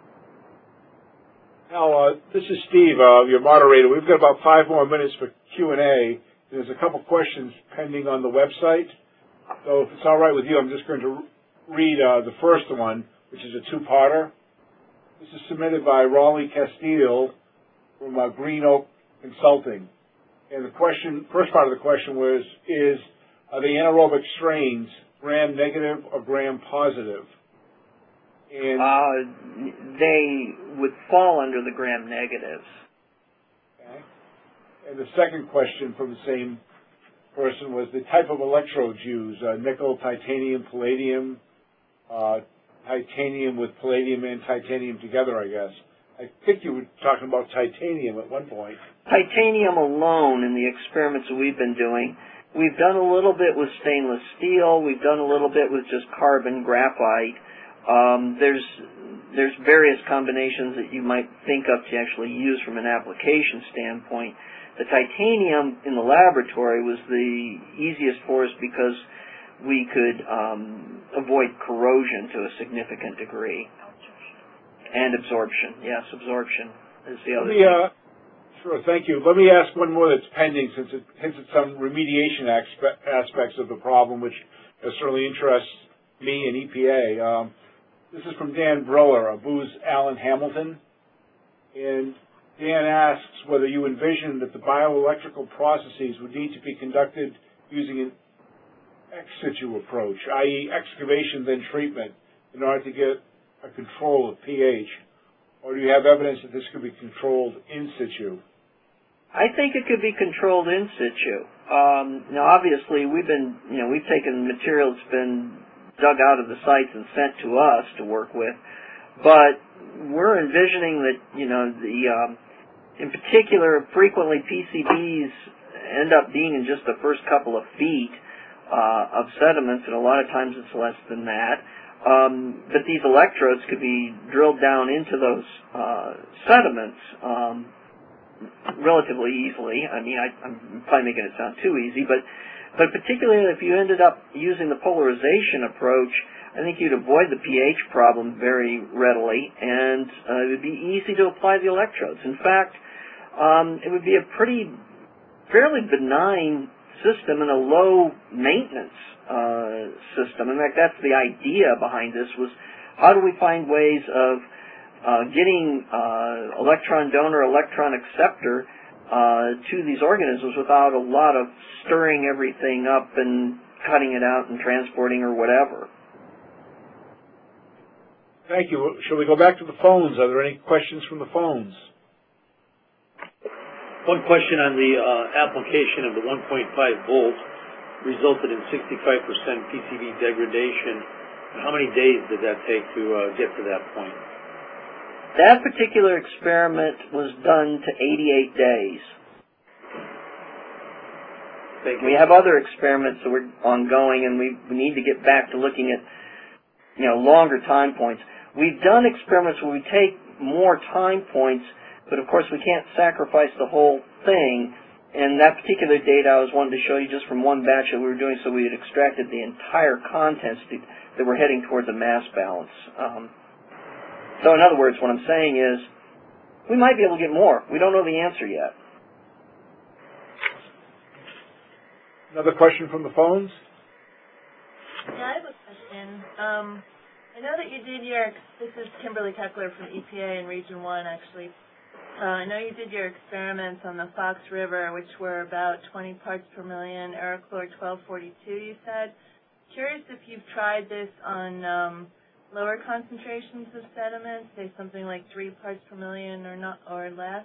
S2: Now, uh, this is Steve, uh, your moderator. We've got about five more minutes for Q and A. There's a couple questions pending on the website. So if it's all right with you, I'm just going to read uh, the first one, which is a two-parter. This is submitted by Raleigh Castile from uh, Green Oak Consulting. And the question, first part of the question was, is, are the anaerobic strains gram-negative or gram-positive? And
S3: uh, they would fall under the gram-negatives.
S2: Okay. And the second question from the same person was the type of electrodes used, uh, nickel, titanium, palladium, uh, titanium with palladium and titanium together, I guess. I think you were talking about titanium at one point.
S3: Titanium alone in the experiments that we've been doing. We've done a little bit with stainless steel. We've done a little bit with just carbon graphite. Um, there's there's various combinations that you might think of to actually use from an application standpoint. The titanium in the laboratory was the easiest for us because we could um, avoid corrosion to a significant degree. And absorption. Yes, absorption is the other
S2: Let me,
S3: thing.
S2: uh, sure, thank you. Let me ask one more that's pending since it hints at some remediation aspe- aspects of the problem, which uh, certainly interests me and E P A. Um, This is from Dan Brower of Booz Allen Hamilton. And Dan asks whether you envision that the bioelectrical processes would need to be conducted using an ex situ approach, that is excavation then treatment, in order to get a control of pH. Or do you have evidence that this could be controlled in situ?
S3: I think it could be controlled in situ. Um, now, obviously, we've been, you know, we've taken material that's been dug out of the sites and sent to us to work with, but we're envisioning that, you know, the um, in particular, frequently P C Bs end up being in just the first couple of feet uh, of sediments, and a lot of times it's less than that. Um, but these electrodes could be drilled down into those uh, sediments um, relatively easily. I mean, I, I'm probably making it sound too easy, but But particularly if you ended up using the polarization approach, I think you'd avoid the pH problem very readily, and uh, it would be easy to apply the electrodes. In fact, um, it would be a pretty, fairly benign system and a low maintenance uh, system. In fact, that's the idea behind this, was how do we find ways of uh, getting uh, electron donor, electron acceptor Uh, to these organisms without a lot of stirring everything up and cutting it out and transporting or whatever.
S2: Thank you. Shall we go back to the phones? Are there any questions from the phones?
S6: One question on the uh, application of the one point five volt resulted in sixty-five percent P C B degradation. How many days did that take to uh, get to that point?
S3: That particular experiment was done to eighty-eight days.
S6: Thank you.
S3: We have other experiments that we're ongoing, and we, we need to get back to looking at, you know, longer time points. We've done experiments where we take more time points, but of course we can't sacrifice the whole thing. And that particular data I was wanting to show you just from one batch that we were doing, so we had extracted the entire contents that were heading towards a mass balance. Um, So in other words, what I'm saying is, we might be able to get more. We don't know the answer yet.
S2: Another question from the phones?
S7: Yeah, I have a question. Um, I know that you did your, this is Kimberly Keckler from E P A in Region one, actually. Uh, I know you did your experiments on the Fox River, which were about twenty parts per million, Aerochlor twelve forty-two, you said. curious if you've tried this on um, lower concentrations of sediments, say something like three parts per million or not or less.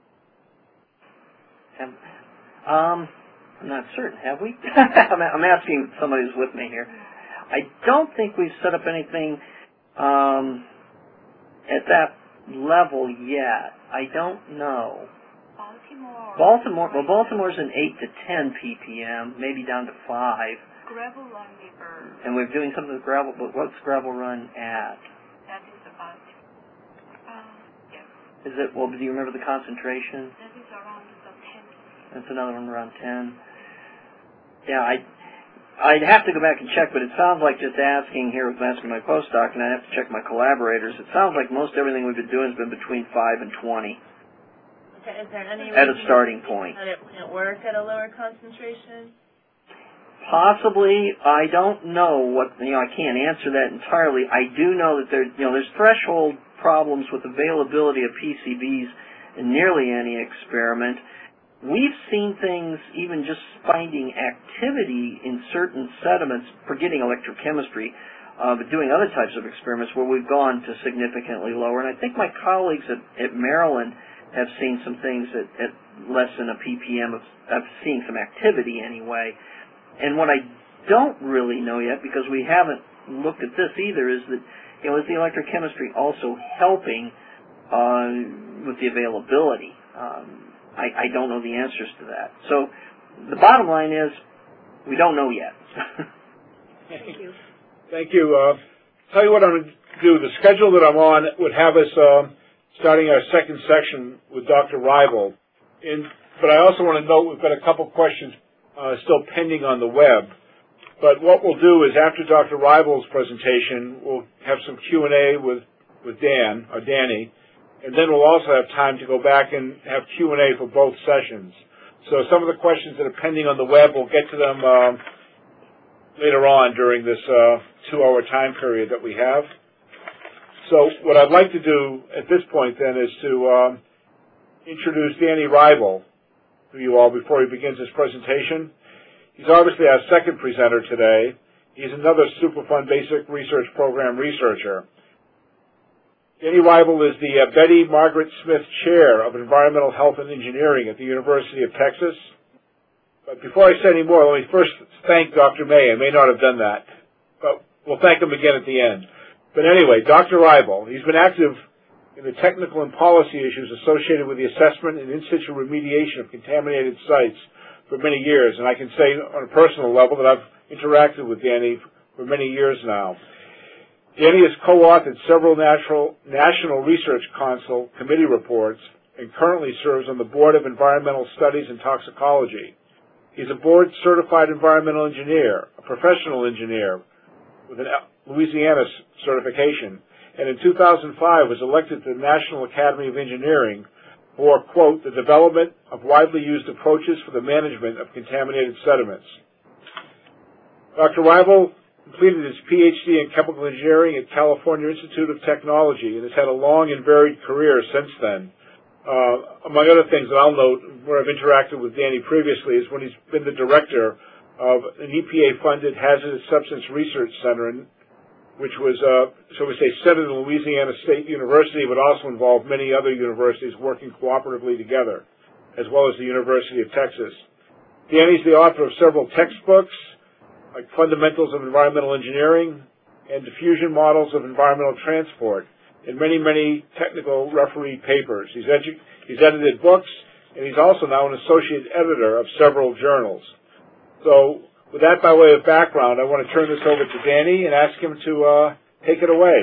S3: Um, um, I'm not certain. Have we? I'm, I'm asking somebody who's with me here. I don't think we've set up anything um, at that level yet. I don't know.
S8: Baltimore.
S3: Baltimore. Well, Baltimore's an eight to ten ppm, maybe down to five.
S8: Gravel Run River.
S3: And we're doing something with gravel. But what's Gravel Run at?
S8: That is about. Uh, yes.
S3: Is it? Well, do you remember the concentration?
S8: That is around the ten.
S3: That's another one around ten. Yeah, I. I'd have to go back and check, but it sounds like just asking here, asking my postdoc, and I have to check my collaborators. It sounds like most everything we've been doing has been between five and twenty.
S7: Okay, is there any
S3: at a starting point
S7: that it wouldn't work at a lower concentration?
S3: Possibly. I don't know what, you know, I can't answer that entirely. I do know that there, you know, there's threshold problems with availability of P C Bs in nearly any experiment. We've seen things, even just finding activity in certain sediments, forgetting electrochemistry, uh, but doing other types of experiments where we've gone to significantly lower. And I think my colleagues at, at Maryland have seen some things at, at less than a ppm of, of seeing some activity anyway. And what I don't really know yet, because we haven't looked at this either, is that, you know, is the electrochemistry also helping uh, with the availability? Um, I, I don't know the answers to that. So the bottom line is we don't know yet.
S7: Thank you.
S2: Thank you. Uh, tell you what I'm going to do. The schedule that I'm on would have us uh, starting our second section with Doctor Reibel. In, but I also want to note we've got a couple questions uh, still pending on the web. But what we'll do is after Doctor Reibel's presentation, we'll have some Q and A with, with Dan, or Danny, and then we'll also have time to go back and have Q and A for both sessions. So some of the questions that are pending on the web, we'll get to them um, later on during this uh, two-hour time period that we have. So what I'd like to do at this point then is to um, introduce Danny Reibel to you all before he begins his presentation. He's obviously our second presenter today. He's another Superfund Basic Research Program researcher. Danny Reibel is the uh, Betty Margaret Smith Chair of Environmental Health and Engineering at the University of Texas. But before I say any more, let me first thank Doctor May. I may not have done that, but we'll thank him again at the end. But anyway, Doctor Reibel, he's been active in the technical and policy issues associated with the assessment and in-situ remediation of contaminated sites for many years. And I can say on a personal level that I've interacted with Danny for many years now. Danny has co-authored several natural, National Research Council committee reports and currently serves on the Board of Environmental Studies and Toxicology. He's a board-certified environmental engineer, a professional engineer with an Louisiana certification, and in two thousand five was elected to the National Academy of Engineering for, quote, the development of widely used approaches for the management of contaminated sediments. Doctor Reibel completed his P H D in chemical engineering at California Institute of Technology and has had a long and varied career since then. Uh, among other things that I'll note, where I've interacted with Danny previously, is when he's been the director of an E P A-funded Hazardous Substance Research Center, in, which was, uh, so we say, centered in Louisiana State University, but also involved many other universities working cooperatively together, as well as the University of Texas. Danny's the author of several textbooks, like Fundamentals of Environmental Engineering and Diffusion Models of Environmental Transport, and many, many technical referee papers. He's, edu- he's edited books, and he's also now an associate editor of several journals. So with that by way of background, I want to turn this over to Danny and ask him to uh, take it away.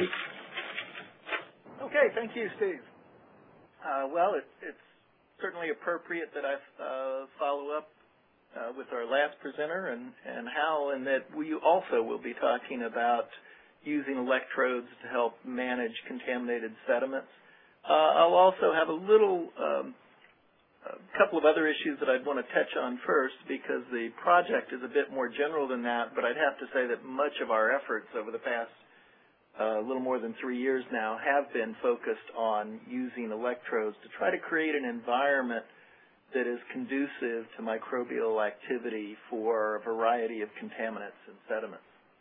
S9: Okay, thank you, Steve. Uh, well, it, it's certainly appropriate that I uh, follow up Uh, with our last presenter and, and how, and that we also will be talking about using electrodes to help manage contaminated sediments. Uh, I'll also have a little, um, a couple of other issues that I'd want to touch on first because the project is a bit more general than that, but I'd have to say that much of our efforts over the past uh, little more than three years now have been focused on using electrodes to try to create an environment that is conducive to microbial activity for a variety of contaminants and sediments.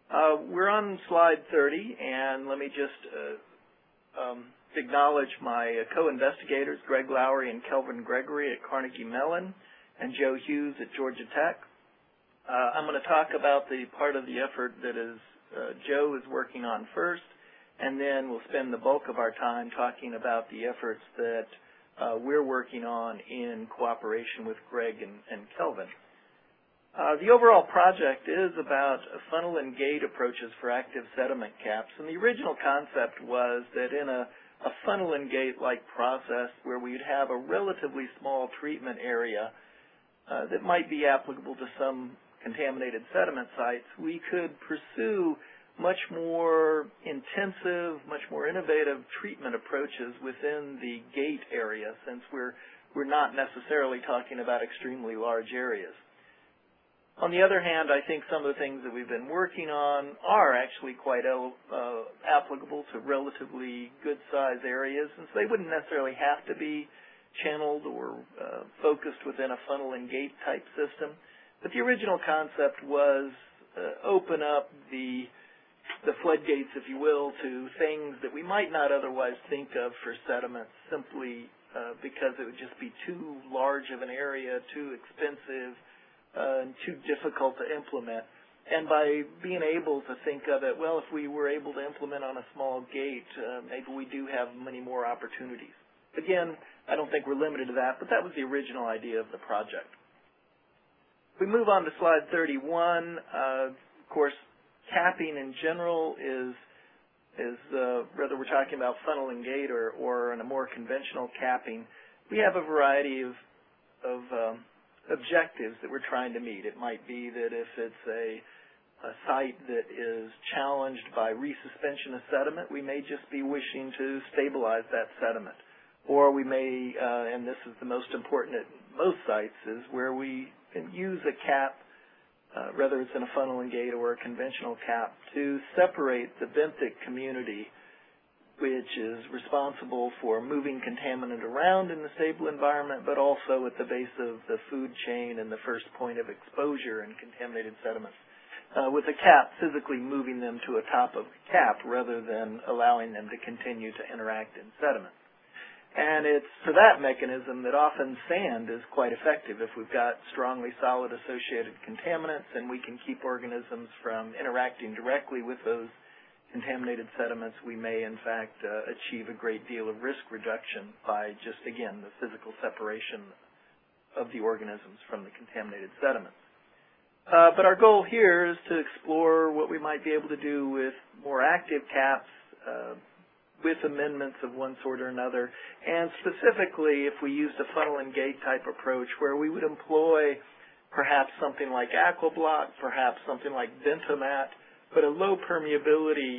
S9: Uh, we're on slide thirty, and let me just uh, um, acknowledge my uh, co-investigators, Greg Lowery and Kelvin Gregory at Carnegie Mellon, and Joe Hughes at Georgia Tech. Uh, I'm going to talk about the part of the effort that is uh, Joe is working on first, and then we'll spend the bulk of our time talking about the efforts that uh, we're working on in cooperation with Greg and, and Kelvin. Uh, the overall project is about funnel and gate approaches for active sediment caps, and the original concept was that in a, a funnel and gate-like process where we'd have a relatively small treatment area uh, that might be applicable to some contaminated sediment sites, we could pursue much more intensive, much more innovative treatment approaches within the gate area, since we're, we're not necessarily talking about extremely large areas. On the other hand, I think some of the things that we've been working on are actually quite uh, applicable to relatively good-sized areas, since they wouldn't necessarily have to be channeled or uh, focused within a funnel and gate type system. But the original concept was uh, open up the, the floodgates, if you will, to things that we might not otherwise think of for sediments, simply uh, because it would just be too large of an area, too expensive, Uh, and too difficult to implement. And by being able to think of it, well, if we were able to implement on a small gate, uh, maybe we do have many more opportunities. Again, I don't think we're limited to that, but that was the original idea of the project. If we move on to slide thirty-one, uh, of course, capping in general is, is uh, whether we're talking about funnel and gate or, or in a more conventional capping, we have a variety of, of um, objectives that we're trying to meet. It might be that if it's a, a site that is challenged by resuspension of sediment, we may just be wishing to stabilize that sediment. Or we may, uh, and this is the most important at most sites, is where we can use a cap, uh, whether it's in a funnel and gate or a conventional cap, to separate the benthic community, which is responsible for moving contaminant around in the stable environment, but also at the base of the food chain and the first point of exposure in contaminated sediments, uh, with a cap physically moving them to a top of the cap rather than allowing them to continue to interact in sediment. And it's for that mechanism that often sand is quite effective. If we've got strongly solid associated contaminants and we can keep organisms from interacting directly with those contaminated sediments, we may in fact uh, achieve a great deal of risk reduction by just, again, the physical separation of the organisms from the contaminated sediments. Uh, but our goal here is to explore what we might be able to do with more active caps, uh, with amendments of one sort or another, and specifically if we used a funnel and gate type approach where we would employ perhaps something like Aquablock, perhaps something like Ventomat, but a low permeability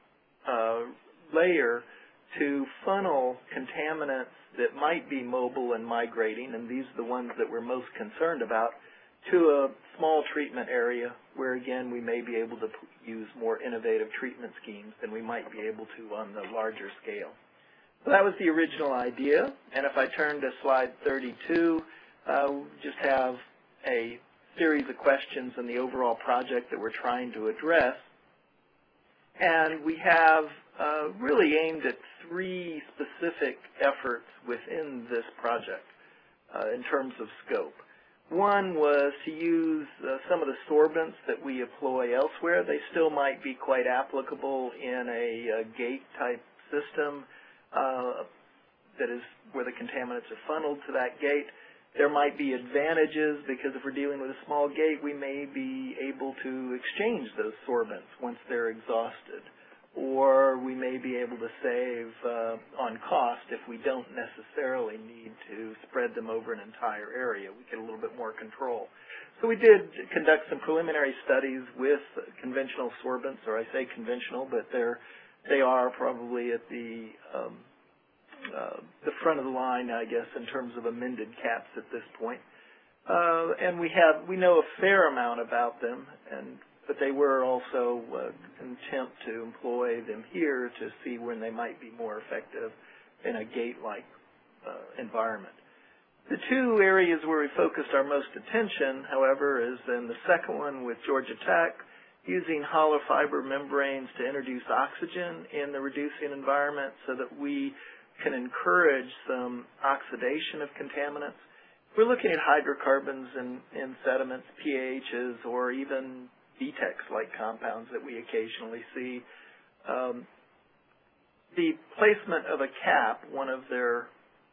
S9: uh, layer to funnel contaminants that might be mobile and migrating, and these are the ones that we're most concerned about, to a small treatment area where, again, we may be able to use more innovative treatment schemes than we might be able to on the larger scale. So that was the original idea, and if I turn to slide thirty-two, uh, we just have a series of questions in the overall project that we're trying to address. And we have uh, really aimed at three specific efforts within this project uh, in terms of scope. One was to use uh, some of the sorbents that we employ elsewhere. They still might be quite applicable in a, a gate-type system uh, that is where the contaminants are funneled to that gate. There might be advantages because if we're dealing with a small gate, we may be able to exchange those sorbents once they're exhausted. Or we may be able to save uh, on cost if we don't necessarily need to spread them over an entire area. We get a little bit more control. So we did conduct some preliminary studies with conventional sorbents, or I say conventional, but they're, they are probably at the um, Uh, the front of the line, I guess, in terms of amended caps at this point. Uh, and we have, we know a fair amount about them, and but they were also uh, an attempt to employ them here to see when they might be more effective in a gate-like uh, environment. The two areas where we focused our most attention, however, is in the second one with Georgia Tech using hollow fiber membranes to introduce oxygen in the reducing environment so that we can encourage some oxidation of contaminants. We're looking at hydrocarbons in, in sediments, pHs, or even V TEX-like compounds that we occasionally see. Um, the placement of a cap, one of their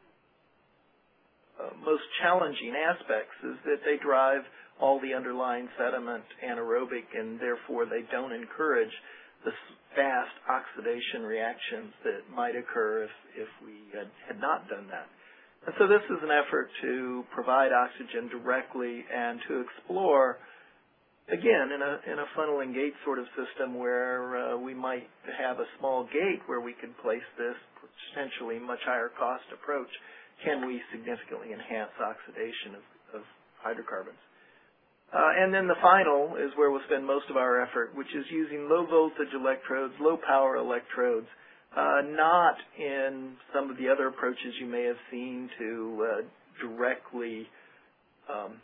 S9: uh, most challenging aspects is that they drive all the underlying sediment anaerobic, and therefore they don't encourage the fast oxidation reactions that might occur if, if we had, had not done that. And so this is an effort to provide oxygen directly and to explore, again, in a, in a funnel and gate sort of system where uh, we might have a small gate where we could place this potentially much higher cost approach. Can we significantly enhance oxidation of, of hydrocarbons? Uh, and then the final is where we'll spend most of our effort, which is using low voltage electrodes, low power electrodes, uh, not in some of the other approaches you may have seen to uh, directly um,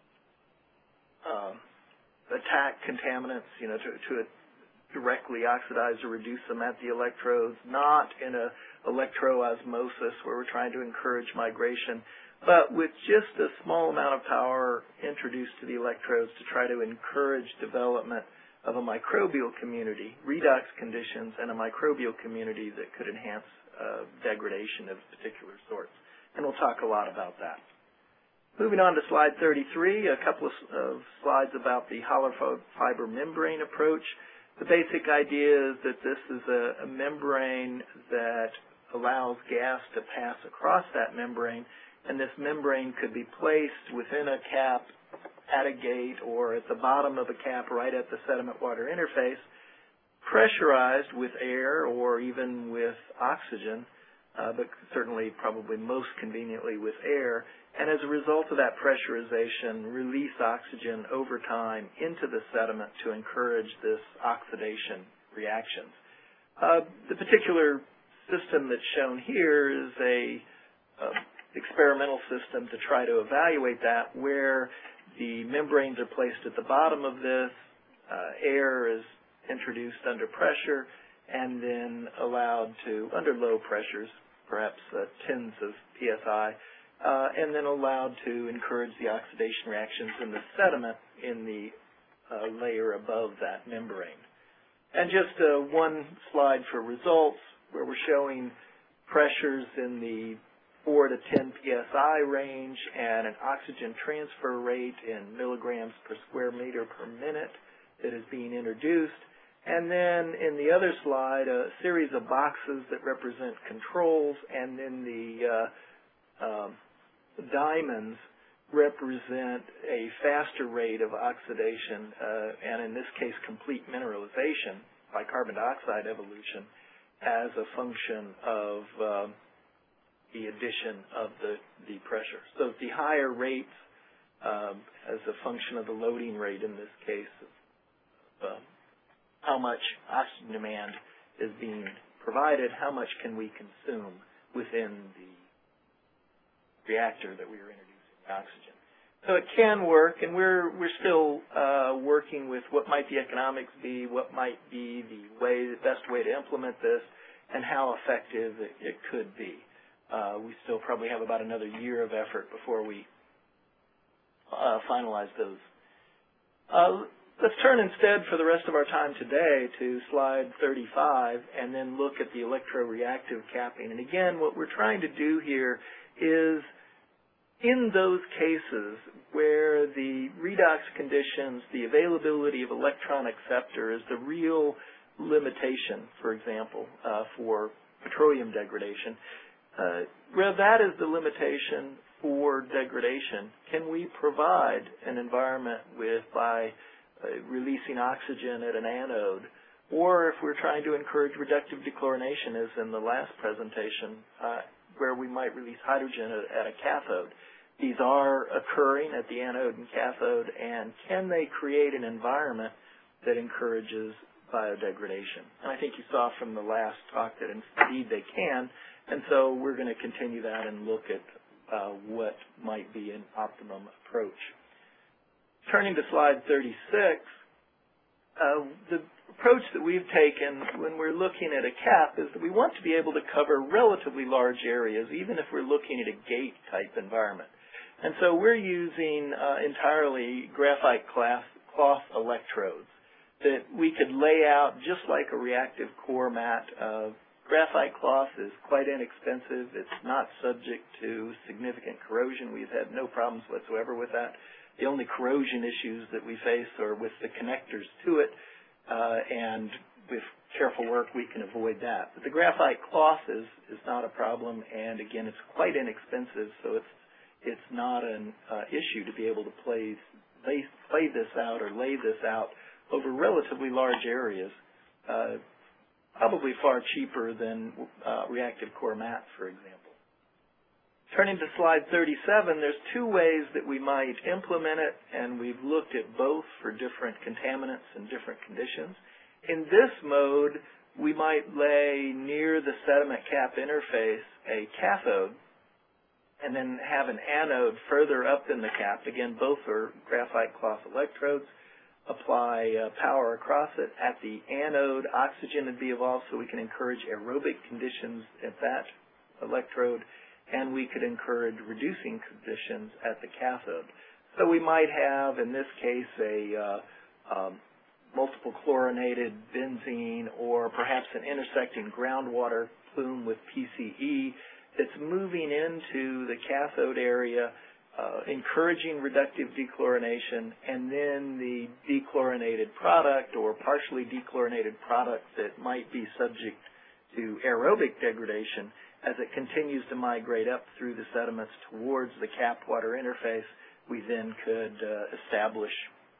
S9: uh, attack contaminants, you know, to, to directly oxidize or reduce them at the electrodes, not in a electroosmosis where we're trying to encourage migration, but with just a small amount of power introduced to the electrodes to try to encourage development of a microbial community, redox conditions, and a microbial community that could enhance uh, degradation of particular sorts. And we'll talk a lot about that. Moving on to slide thirty-three, a couple of, of slides about the hollow fiber membrane approach. The basic idea is that this is a, a membrane that allows gas to pass across that membrane, and this membrane could be placed within a cap at a gate or at the bottom of a cap right at the sediment-water interface, pressurized with air or even with oxygen, uh, but certainly probably most conveniently with air, and as a result of that pressurization, release oxygen over time into the sediment to encourage this oxidation reactions. Uh, the particular system that's shown here is a uh, experimental system to try to evaluate that, where the membranes are placed at the bottom of this, uh, air is introduced under pressure, and then allowed to, under low pressures, perhaps uh, tens of P S I, uh, and then allowed to encourage the oxidation reactions in the sediment in the uh, layer above that membrane. And just uh, one slide for results, where we're showing pressures in the four to ten P S I range and an oxygen transfer rate in milligrams per square meter per minute that is being introduced. And then in the other slide, a series of boxes that represent controls, and then the uh, um, diamonds represent a faster rate of oxidation, uh, and in this case, complete mineralization by carbon dioxide evolution as a function of um, the addition of the, the pressure. So the higher rates um, as a function of the loading rate in this case, uh, how much oxygen demand is being provided, how much can we consume within the reactor that we are introducing oxygen. So it can work, and we're, we're still uh, working with what might the economics be, what might be the way, the best way to implement this, and how effective it, it could be. Uh, we still probably have about another year of effort before we uh, finalize those. Uh, let's turn instead for the rest of our time today to slide thirty-five and then look at the electroreactive capping. And again, what we're trying to do here is, in those cases where the redox conditions, the availability of electron acceptor is the real limitation, for example, uh, for petroleum degradation, uh, where that is the limitation for degradation, can we provide an environment with, by uh, releasing oxygen at an anode, or if we're trying to encourage reductive dechlorination, as in the last presentation, uh, where we might release hydrogen at, at a cathode. These are occurring at the anode and cathode, and can they create an environment that encourages biodegradation? And I think you saw from the last talk that indeed they can, and so we're going to continue that and look at uh, what might be an optimum approach. Turning to slide thirty-six, uh, approach that we've taken when we're looking at a cap is that we want to be able to cover relatively large areas, even if we're looking at a gate-type environment. And so we're using uh, entirely graphite cloth, cloth electrodes that we could lay out just like a reactive core mat. Uh, graphite cloth is quite inexpensive. It's not subject to significant corrosion. We've had no problems whatsoever with that. The only corrosion issues that we face are with the connectors to it, uh, and with careful work we can avoid that. But the graphite cloth is, is not a problem, and again, it's quite inexpensive, so it's, it's not an uh, issue to be able to play, lay, play this out or lay this out over relatively large areas, uh, probably far cheaper than uh, reactive core mats, for example. Turning to slide thirty-seven, there's two ways that we might implement it, and we've looked at both for different contaminants and different conditions. In this mode, we might lay near the sediment cap interface a cathode and then have an anode further up in the cap. Again, both are graphite cloth electrodes. Apply uh, power across it. At the anode, oxygen would be evolved so we can encourage aerobic conditions at that electrode, and we could encourage reducing conditions at the cathode. So we might have, in this case, a uh, um, multiple chlorinated benzene or perhaps an intersecting groundwater plume with P C E that's moving into the cathode area, uh, encouraging reductive dechlorination, and then the dechlorinated product or partially dechlorinated product that might be subject to aerobic degradation. As it continues to migrate up through the sediments towards the cap water interface, we then could uh, establish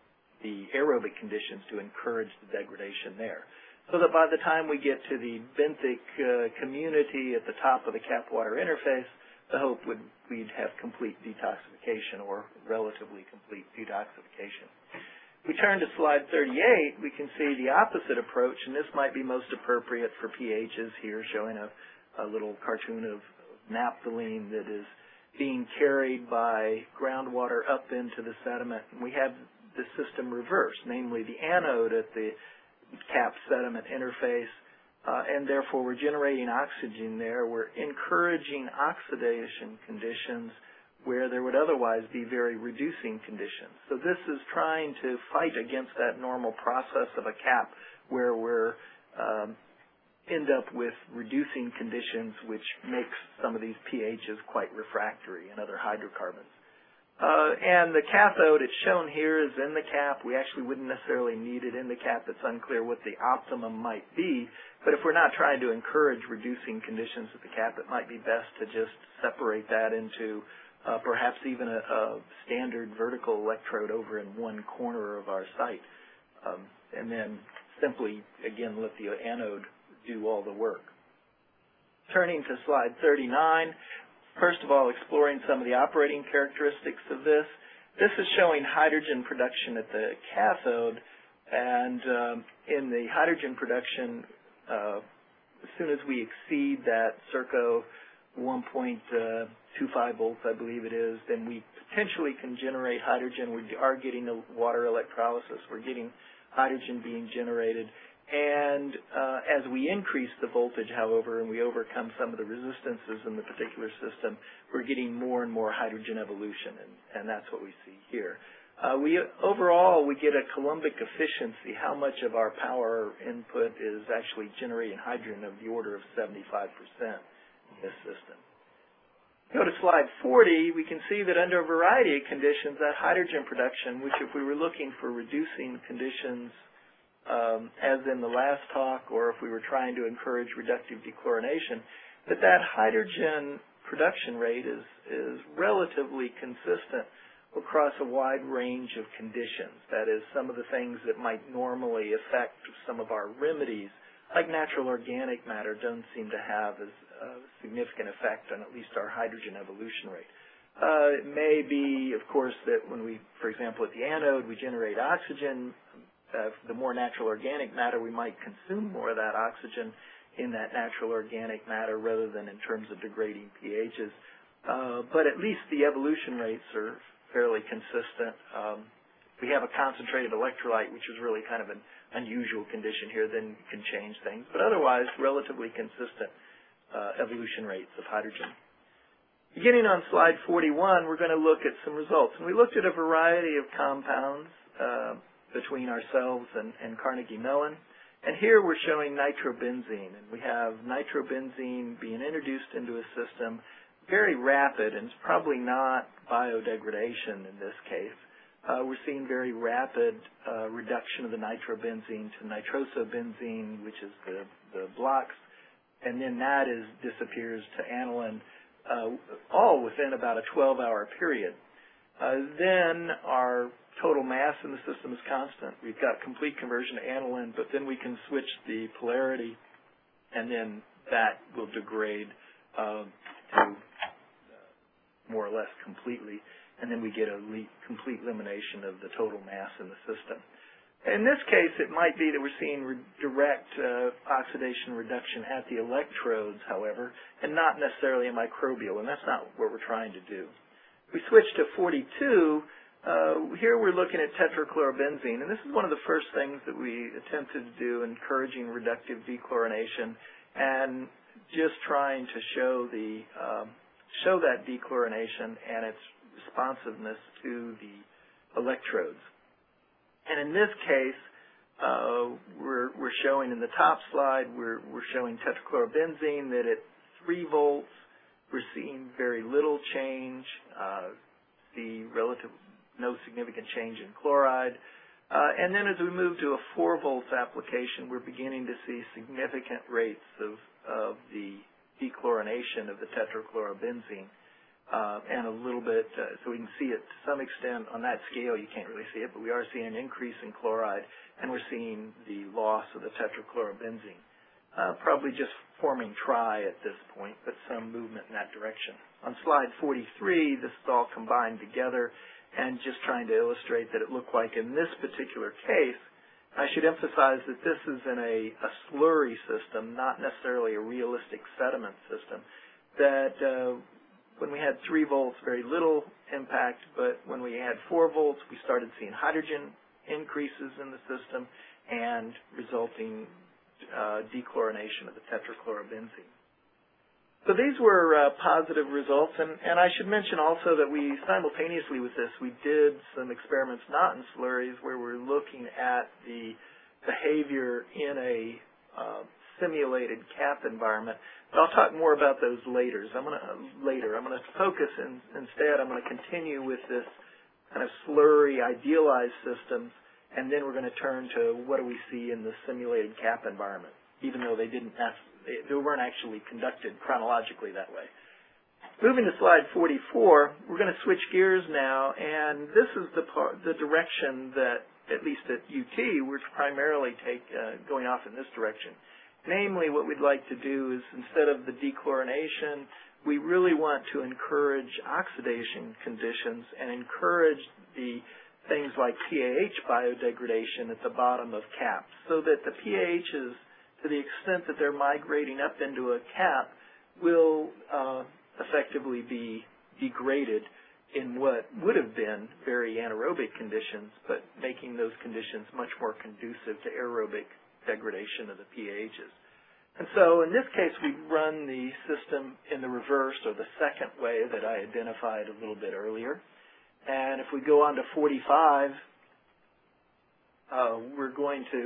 S9: the aerobic conditions to encourage the degradation there. So that by the time we get to the benthic uh, community at the top of the cap water interface, the hope would we'd have complete detoxification or relatively complete detoxification. If we turn to slide thirty-eight, we can see the opposite approach, and this might be most appropriate for pHs here, showing a a little cartoon of naphthalene that is being carried by groundwater up into the sediment. And we have the system reversed, namely the anode at the cap sediment interface, uh, and therefore we're generating oxygen there. We're encouraging oxidation conditions where there would otherwise be very reducing conditions. So this is trying to fight against that normal process of a cap where we're um, end up with reducing conditions which makes some of these pHs quite refractory and other hydrocarbons. Uh, and the cathode, it's shown here, is in the cap. We actually wouldn't necessarily need it in the cap. It's unclear what the optimum might be. But if we're not trying to encourage reducing conditions at the cap, it might be best to just separate that into uh, perhaps even a, a standard vertical electrode over in one corner of our site. Um, and then simply, again, let the anode do all the work. Turning to slide thirty-nine, first of all, exploring some of the operating characteristics of this. This is showing hydrogen production at the cathode, and um, in the hydrogen production, uh, as soon as we exceed that circa one point two five volts, I believe it is, then we potentially can generate hydrogen. We are getting the water electrolysis. We're getting hydrogen being generated. And uh, as we increase the voltage, however, and we overcome some of the resistances in the particular system, we're getting more and more hydrogen evolution, and, and that's what we see here. Uh, we overall, we get a Coulombic efficiency, how much of our power input is actually generating hydrogen of the order of seventy-five percent in this system. Go to slide forty, we can see that under a variety of conditions, that hydrogen production, which if we were looking for reducing conditions Um, as in the last talk, or if we were trying to encourage reductive dechlorination, that that hydrogen production rate is, is relatively consistent across a wide range of conditions. That is, some of the things that might normally affect some of our remedies, like natural organic matter, don't seem to have as a significant effect on at least our hydrogen evolution rate. Uh, it may be, of course, that when we, for example, at the anode, we generate oxygen. Uh, the more natural organic matter, we might consume more of that oxygen in that natural organic matter rather than in terms of degrading pHs. Uh, but at least the evolution rates are fairly consistent. Um, we have a concentrated electrolyte, which is really kind of an unusual condition here, then you can change things. But otherwise, relatively consistent uh, evolution rates of hydrogen. Beginning on slide forty-one, we're going to look at some results. And we looked at a variety of compounds uh, between ourselves and, and Carnegie Mellon. And here we're showing nitrobenzene. And we have nitrobenzene being introduced into a system, very rapid, and it's probably not biodegradation in this case. Uh, we're seeing very rapid uh, reduction of the nitrobenzene to nitrosobenzene, which is the, the blocks, and then that is disappears to aniline, uh, all within about a twelve hour period. Uh, then our total mass in the system is constant. We've got complete conversion to aniline, but then we can switch the polarity, and then that will degrade uh, to uh, more or less completely. And then we get a le complete elimination of the total mass in the system. In this case, it might be that we're seeing re direct uh, oxidation reduction at the electrodes, however, and not necessarily a microbial, and that's not what we're trying to do. We switch to forty-two. Uh, here we're looking at tetrachlorobenzene, and this is one of the first things that we attempted to do, encouraging reductive dechlorination and just trying to show the um, show that dechlorination and its responsiveness to the electrodes. And in this case, uh, we're, we're showing in the top slide, we're, we're showing tetrachlorobenzene that at three volts, we're seeing very little change, uh, the relative, no significant change in chloride. Uh, and then as we move to a four volts application, we're beginning to see significant rates of, of the dechlorination of the tetrachlorobenzene. Uh, and a little bit, uh, so we can see it to some extent on that scale. You can't really see it, but we are seeing an increase in chloride, and we're seeing the loss of the tetrachlorobenzene. Uh, probably just forming tri at this point, but some movement in that direction. On slide forty-three, this is all combined together, and just trying to illustrate that it looked like in this particular case, I should emphasize that this is in a, a slurry system, not necessarily a realistic sediment system, that uh, when we had three volts, very little impact, but when we had four volts, we started seeing hydrogen increases in the system and resulting uh, dechlorination of the tetrachlorobenzene. So these were uh, positive results, and, and I should mention also that we simultaneously with this, we did some experiments not in slurries where we're looking at the behavior in a uh, simulated cap environment. But I'll talk more about those later. So I'm going to later. I'm going to focus in, instead. I'm going to continue with this kind of slurry idealized systems, and then we're going to turn to what do we see in the simulated cap environment, even though they didn't they, they weren't actually conducted chronologically that way. Moving to slide forty-four, we're going to switch gears now, and this is the part, the direction that, at least at U T, we're primarily take uh, going off in this direction. Namely, what we'd like to do is, instead of the dechlorination, we really want to encourage oxidation conditions and encourage the things like P A H biodegradation at the bottom of caps, so that the P A Hs, to the extent that they're migrating up into a cap, will uh, effectively be degraded in what would have been very anaerobic conditions, but making those conditions much more conducive to aerobic degradation of the P A Hs. And so in this case, we run the system in the reverse, or the second way that I identified a little bit earlier. And if we go on to forty-five, uh, we're going to,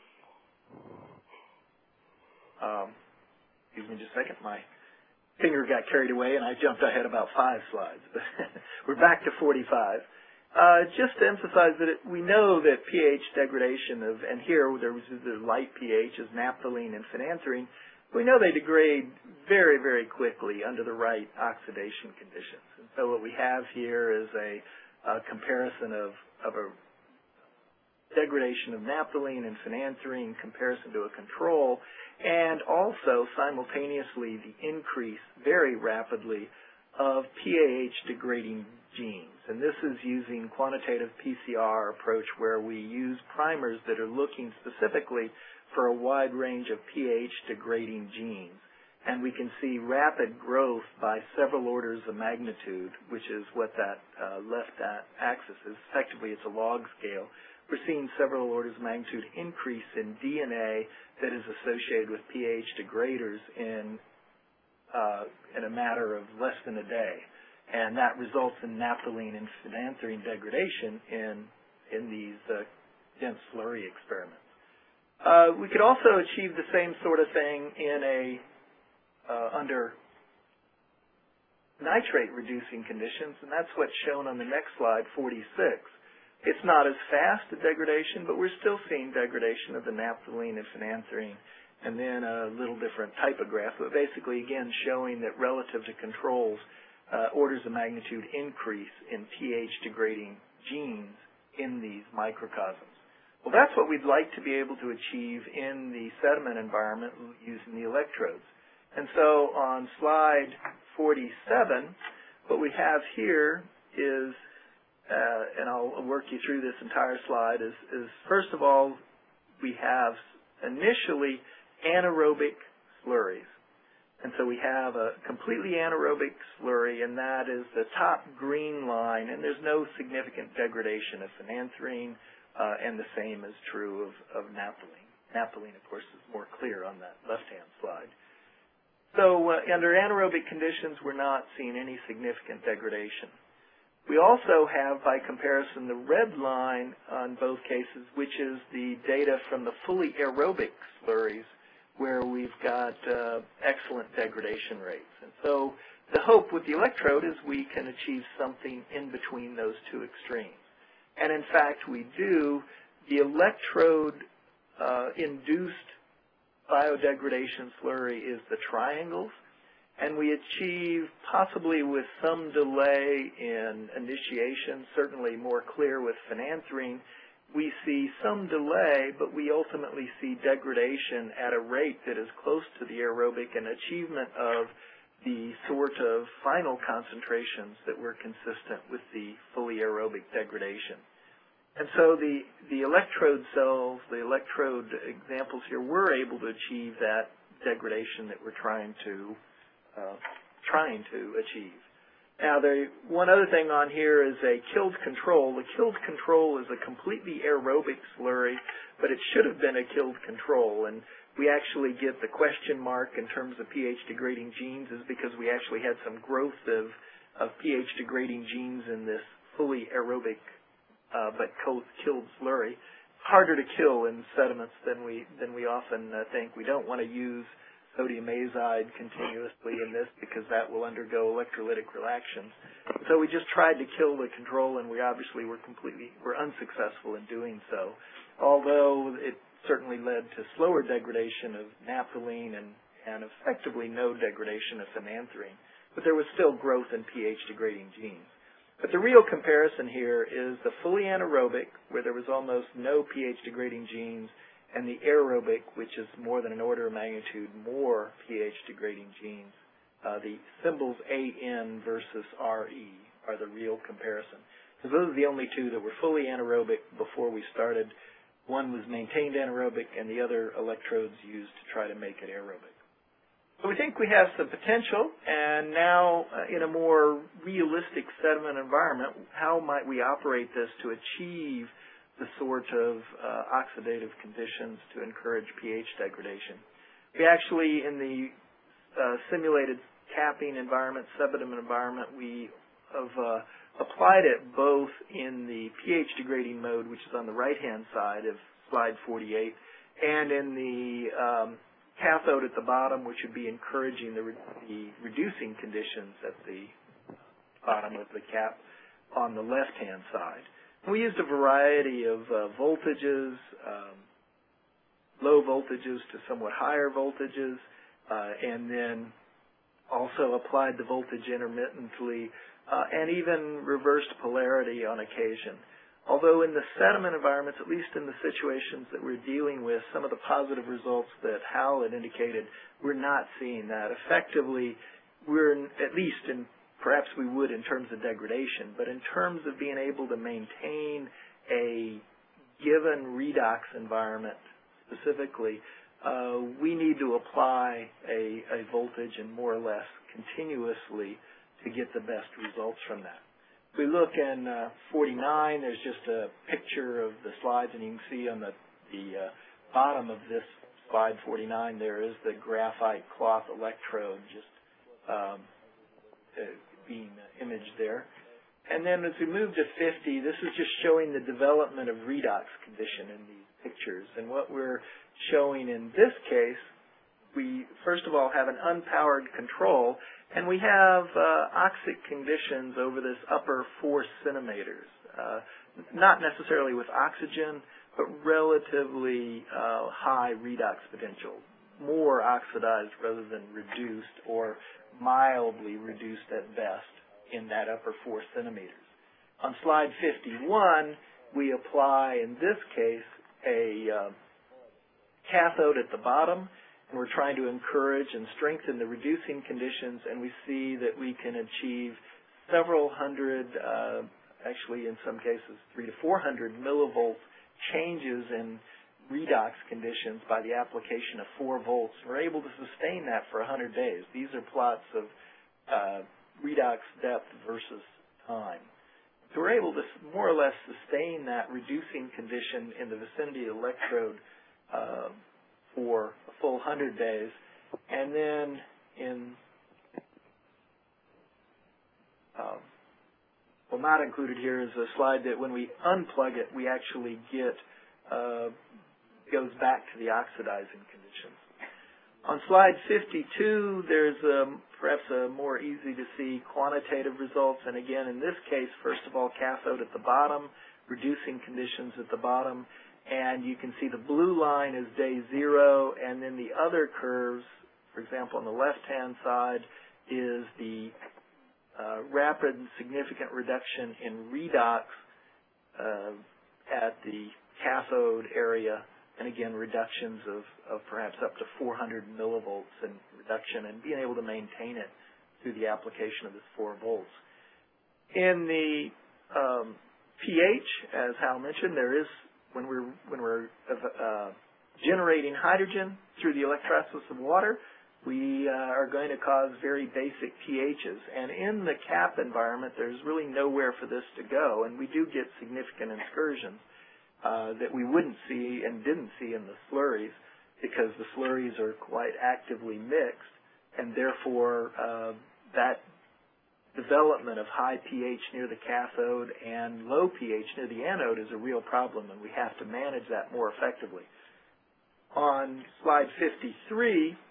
S9: um, excuse me just a second, my finger got carried away and I jumped ahead about five slides. But we're back to forty-five. Uh, just to emphasize that it, we know that pH degradation of, and here there was the light pH is naphthalene and phenanthrene, we know they degrade very, very quickly under the right oxidation conditions. And so what we have here is a, a comparison of, of a degradation of naphthalene and phenanthrene in comparison to a control, and also simultaneously the increase very rapidly of P A H degrading genes. And this is using quantitative P C R approach, where we use primers that are looking specifically for a wide range of P A H degrading genes. and we can see rapid growth by several orders of magnitude, which is what that uh, left axis is. Effectively, it's a log scale. We're seeing several orders of magnitude increase in D N A that is associated with pH degraders in, uh, in a matter of less than a day. And that results in naphthalene and phenanthrene degradation in, in these uh, dense slurry experiments. Uh, we could also achieve the same sort of thing in a Uh, under nitrate-reducing conditions, and that's what's shown on the next slide, forty-six. It's not as fast a degradation, but we're still seeing degradation of the naphthalene and phenanthrene, and then a little different typograph, but basically, again, showing that relative to controls, uh, orders of magnitude increase in pH-degrading genes in these microcosms. Well, that's what we'd like to be able to achieve in the sediment environment using the electrodes. And so on slide forty-seven, what we have here is, uh, and I'll work you through this entire slide, is, is first of all, we have initially anaerobic slurries. And so we have a completely anaerobic slurry, and that is the top green line, and there's no significant degradation of phenanthrene, uh, and the same is true of, of naphthalene. Naphthalene, of course, is more clear on that left-hand slide. So uh, under anaerobic conditions, we're not seeing any significant degradation. We also have, by comparison, the red line on both cases, which is the data from the fully aerobic slurries, where we've got uh, excellent degradation rates. And so the hope with the electrode is we can achieve something in between those two extremes. And in fact, we do. The electrode-induced uh, biodegradation slurry is the triangles, and we achieve, possibly with some delay in initiation, certainly more clear with phenanthrene, we see some delay, but we ultimately see degradation at a rate that is close to the aerobic and achievement of the sort of final concentrations that were consistent with the fully aerobic degradation. And so the, the electrode cells, the electrode examples here, were able to achieve that degradation that we're trying to uh, trying to achieve. Now, the one other thing on here is a killed control. The killed control is a completely aerobic slurry, but it should have been a killed control. And we actually get the question mark in terms of pH-degrading genes is because we actually had some growth of, of pH-degrading genes in this fully aerobic Uh, but killed slurry. Harder to kill in sediments than we than we often uh, think. We don't want to use sodium azide continuously in this because that will undergo electrolytic reactions. So we just tried to kill the control, and we obviously were completely were unsuccessful in doing so. Although it certainly led to slower degradation of naphthalene and and effectively no degradation of phenanthrene, but there was still growth in pH-degrading genes. But the real comparison here is the fully anaerobic, where there was almost no pH-degrading genes, and the aerobic, which is more than an order of magnitude more pH-degrading genes. Uh, the symbols A N versus R E are the real comparison. Because those are the only two that were fully anaerobic before we started. One was maintained anaerobic, and the other electrodes used to try to make it aerobic. So we think we have some potential, and now uh, in a more realistic sediment environment, how might we operate this to achieve the sort of uh, oxidative conditions to encourage pH degradation? We actually, in the uh, simulated capping environment, sediment environment, we have uh, applied it both in the pH degrading mode, which is on the right-hand side of slide forty-eight, and in the um, cathode at the bottom, which would be encouraging the, re the reducing conditions at the bottom of the cap on the left-hand side. And we used a variety of uh, voltages, um, low voltages to somewhat higher voltages, uh, and then also applied the voltage intermittently, uh, and even reversed polarity on occasion. Although in the sediment environments, at least in the situations that we're dealing with, some of the positive results that Hal had indicated, we're not seeing that. Effectively, we're, at least in, perhaps we would in terms of degradation, but in terms of being able to maintain a given redox environment specifically, uh, we need to apply a, a voltage and more or less continuously to get the best results from that. If we look in uh, forty-nine, there's just a picture of the slides, and you can see on the, the uh, bottom of this slide forty-nine, there is the graphite cloth electrode just um, uh, being imaged there. And then as we move to fifty, this is just showing the development of redox condition in these pictures. And what we're showing in this case, we first of all have an unpowered control, and we have uh, oxic conditions over this upper four centimeters. Uh, not necessarily with oxygen, but relatively uh, high redox potential, more oxidized rather than reduced, or mildly reduced at best in that upper four centimeters. On slide fifty-one, we apply, in this case, a uh, cathode at the bottom, and we're trying to encourage and strengthen the reducing conditions, and we see that we can achieve several hundred, uh, actually in some cases three to four hundred millivolts changes in redox conditions by the application of four volts. We're able to sustain that for one hundred days. These are plots of uh, redox depth versus time. So we're able to more or less sustain that reducing condition in the vicinity of the electrode uh, for a full one hundred days. And then in, um, well, not included here is a slide that when we unplug it, we actually get, uh, goes back to the oxidizing conditions. On slide fifty-two, there's um, perhaps a more easy to see quantitative results. And again, in this case, first of all, cathode at the bottom, reducing conditions at the bottom. And you can see the blue line is day zero, and then the other curves, for example, on the left-hand side, is the uh, rapid and significant reduction in redox uh, at the cathode area. And again, reductions of, of perhaps up to four hundred millivolts in reduction, and being able to maintain it through the application of this four volts. In the um, pH, as Hal mentioned, there is, when we're, when we're uh, generating hydrogen through the electrolysis of water, we uh, are going to cause very basic pHs. And in the CAP environment, there's really nowhere for this to go, and we do get significant excursions Uh, that we wouldn't see and didn't see in the slurries, because the slurries are quite actively mixed, and therefore uh, that development of high pH near the cathode and low pH near the anode is a real problem, and we have to manage that more effectively. On slide fifty-three,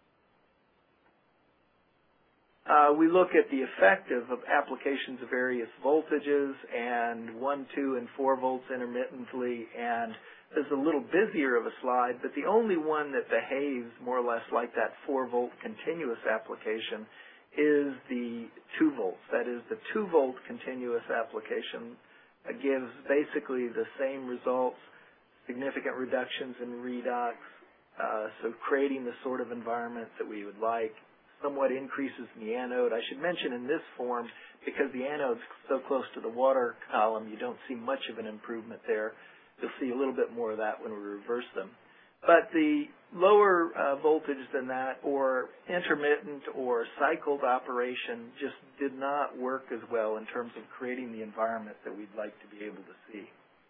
S9: Uh, we look at the effect of, of applications of various voltages, and one, two, and four volts intermittently, and there's a little busier of a slide, but the only one that behaves more or less like that four volt continuous application is the two volts. That is, the two volt continuous application uh, gives basically the same results, significant reductions in redox, uh, so creating the sort of environment that we would like. Somewhat increases in the anode. I should mention in this form, because the anode's so close to the water column, you don't see much of an improvement there. You'll see a little bit more of that when we reverse them. But the lower uh, voltage than that, or intermittent or cycled operation, just did not work as well in terms of creating the environment that we'd like to be able to see.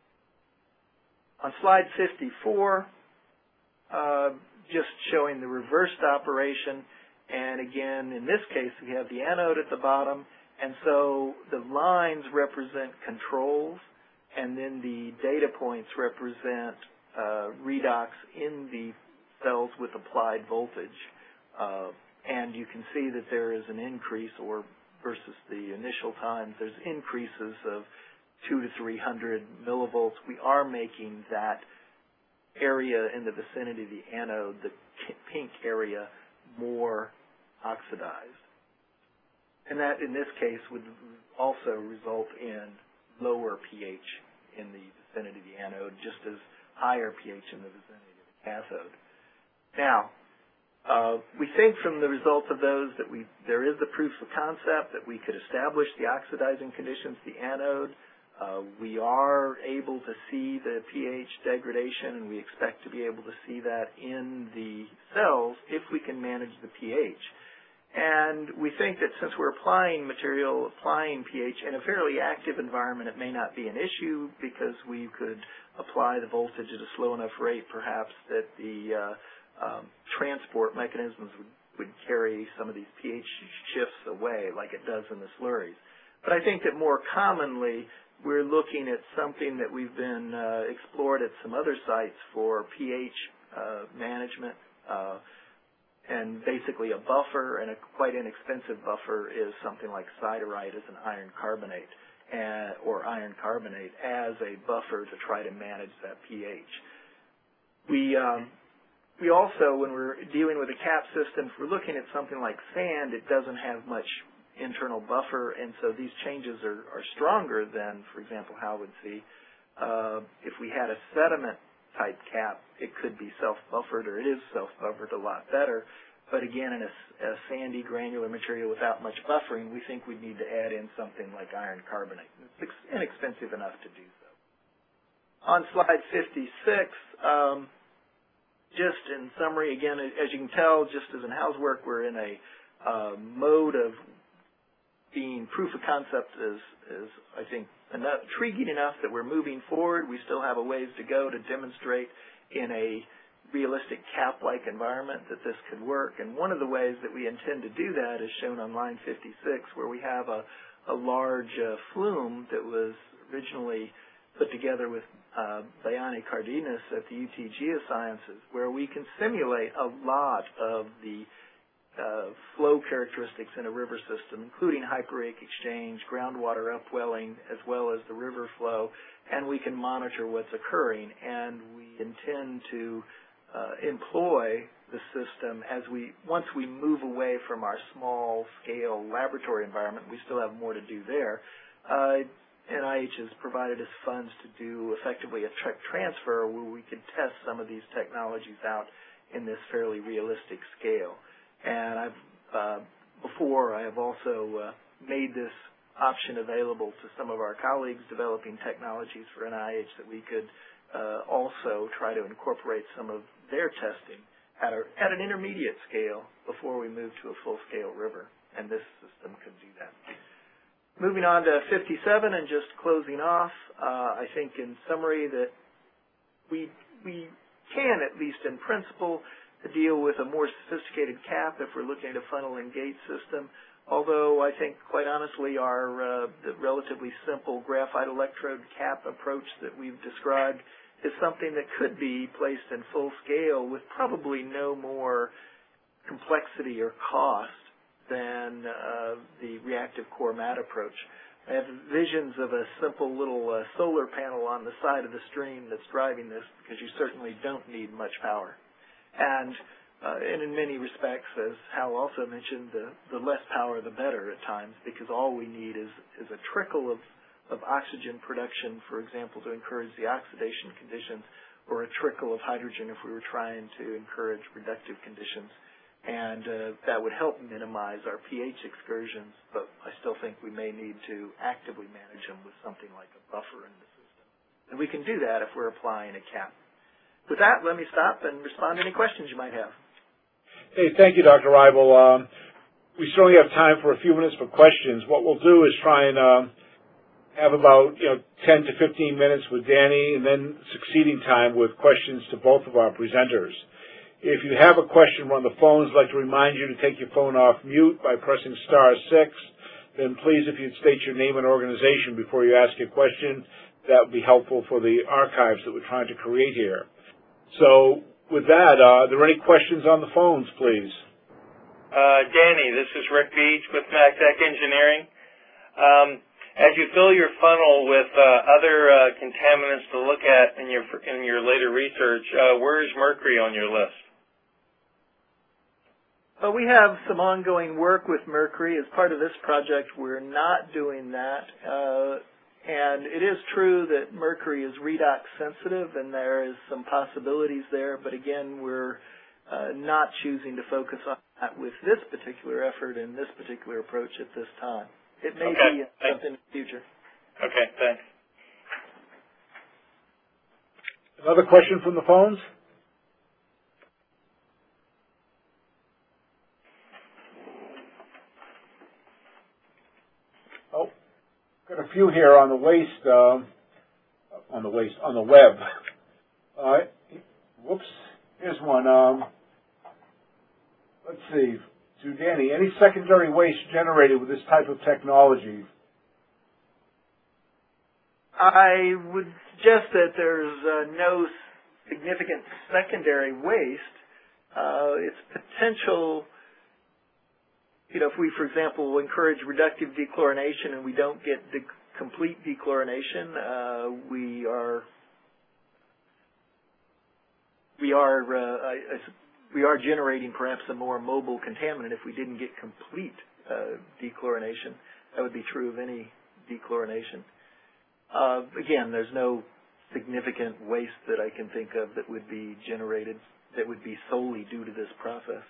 S9: On slide fifty-four, uh, just showing the reversed operation. And again, in this case, we have the anode at the bottom, and so the lines represent controls, and then the data points represent uh, redox in the cells with applied voltage. Uh, and you can see that there is an increase, or versus the initial times, there's increases of two to three hundred millivolts. We are making that area in the vicinity of the anode, the pink area, more oxidized. And that, in this case, would also result in lower pH in the vicinity of the anode, just as higher pH in the vicinity of the cathode. Now, uh, we think from the results of those that we there is the proof of concept that we could establish the oxidizing conditions of the anode. Uh, we are able to see the pH degradation, and we expect to be able to see that in the cells if we can manage the pH. And we think that since we're applying material, applying pH in a fairly active environment, it may not be an issue because we could apply the voltage at a slow enough rate, perhaps, that the uh, um, transport mechanisms would, would carry some of these pH shifts away like it does in the slurries. But I think that more commonly, we're looking at something that we've been uh, explored at some other sites for pH uh, management. Uh, And basically a buffer, and a quite inexpensive buffer, is something like siderite as an iron carbonate, uh, or iron carbonate as a buffer to try to manage that pH. We, um, we also, when we're dealing with a cap system, if we're looking at something like sand, it doesn't have much internal buffer, and so these changes are, are stronger than, for example, Hal would see. Uh, if we had a sediment type cap, it could be self-buffered, or it is self-buffered a lot better. But again, in a, a sandy granular material without much buffering, we think we'd need to add in something like iron carbonate. It's inexpensive enough to do so. On slide fifty-six, um, just in summary, again, as you can tell, just as in Hal's work, we're in a uh, mode of being proof of concept is, is I think, enough, intriguing enough that we're moving forward. We still have a ways to go to demonstrate in a realistic cap-like environment that this could work. And one of the ways that we intend to do that is shown on line fifty-six, where we have a, a large uh, flume that was originally put together with uh, Bayani Cardenas at the U T Geosciences, where we can simulate a lot of the Uh, flow characteristics in a river system, including hyporheic exchange, groundwater upwelling, as well as the river flow, and we can monitor what's occurring. And we intend to uh, employ the system as we, once we move away from our small-scale laboratory environment, we still have more to do there. Uh, N I H has provided us funds to do effectively a tech transfer where we could test some of these technologies out in this fairly realistic scale. And I've, uh, before, I have also uh, made this option available to some of our colleagues developing technologies for N I H that we could uh, also try to incorporate some of their testing at, a, at an intermediate scale before we move to a full-scale river. And this system could do that. Moving on to fifty-seven and just closing off, uh, I think in summary that we, we can, at least in principle, to deal with a more sophisticated cap if we're looking at a funnel and gate system, although I think, quite honestly, our uh, the relatively simple graphite electrode cap approach that we've described is something that could be placed in full scale with probably no more complexity or cost than uh, the reactive core mat approach. I have visions of a simple little uh, solar panel on the side of the stream that's driving this, because you certainly don't need much power. And, uh, and in many respects, as Hal also mentioned, the, the less power the better at times, because all we need is, is a trickle of, of oxygen production, for example, to encourage the oxidation conditions, or a trickle of hydrogen if we were trying to encourage reductive conditions. And uh, that would help minimize our pH excursions, but I still think we may need to actively manage them with something like a buffer in the system. And we can do that if we're applying a cap. With that, let me stop and respond to any questions you might have.
S2: Hey, thank you, Doctor Reibel. Um, we certainly have time for a few minutes for questions. What we'll do is try and um, have about you know ten to fifteen minutes with Danny, and then succeeding time with questions to both of our presenters. If you have a question on the phones, I'd like to remind you to take your phone off mute by pressing star six. Then please, if you'd state your name and organization before you ask your question, that would be helpful for the archives that we're trying to create here. So with that, uh, are there any questions on the phones, please?
S4: Uh, Danny, this is Rick Beach with MacTech Engineering. Um, as you fill your funnel with uh, other uh, contaminants to look at in your in your later research, uh, where is mercury on your list?
S9: Well, we have some ongoing work with mercury. As part of this project, we're not doing that. Uh, And it is true that mercury is redox sensitive, and there is some possibilities there, but again, we're uh, not choosing to focus on that with this particular effort and this particular approach at this time. It may
S4: okay.
S9: be something in the future.
S4: Okay, thanks.
S2: Another question from the phones? Oh, got a few here on the waste, uh, on the waste, on the web. Uh, whoops, here's one. Um, let's see. To Danny, any secondary waste generated with this type of technology?
S9: I would suggest that there's uh, no significant secondary waste. Uh, it's potential, you know, if we, for example, encourage reductive dechlorination and we don't get de complete dechlorination, uh, we are we are uh, I, I, we are generating perhaps a more mobile contaminant if we didn't get complete uh, dechlorination. That would be true of any dechlorination. Uh, again, there's no significant waste that I can think of that would be generated that would be solely due to this process.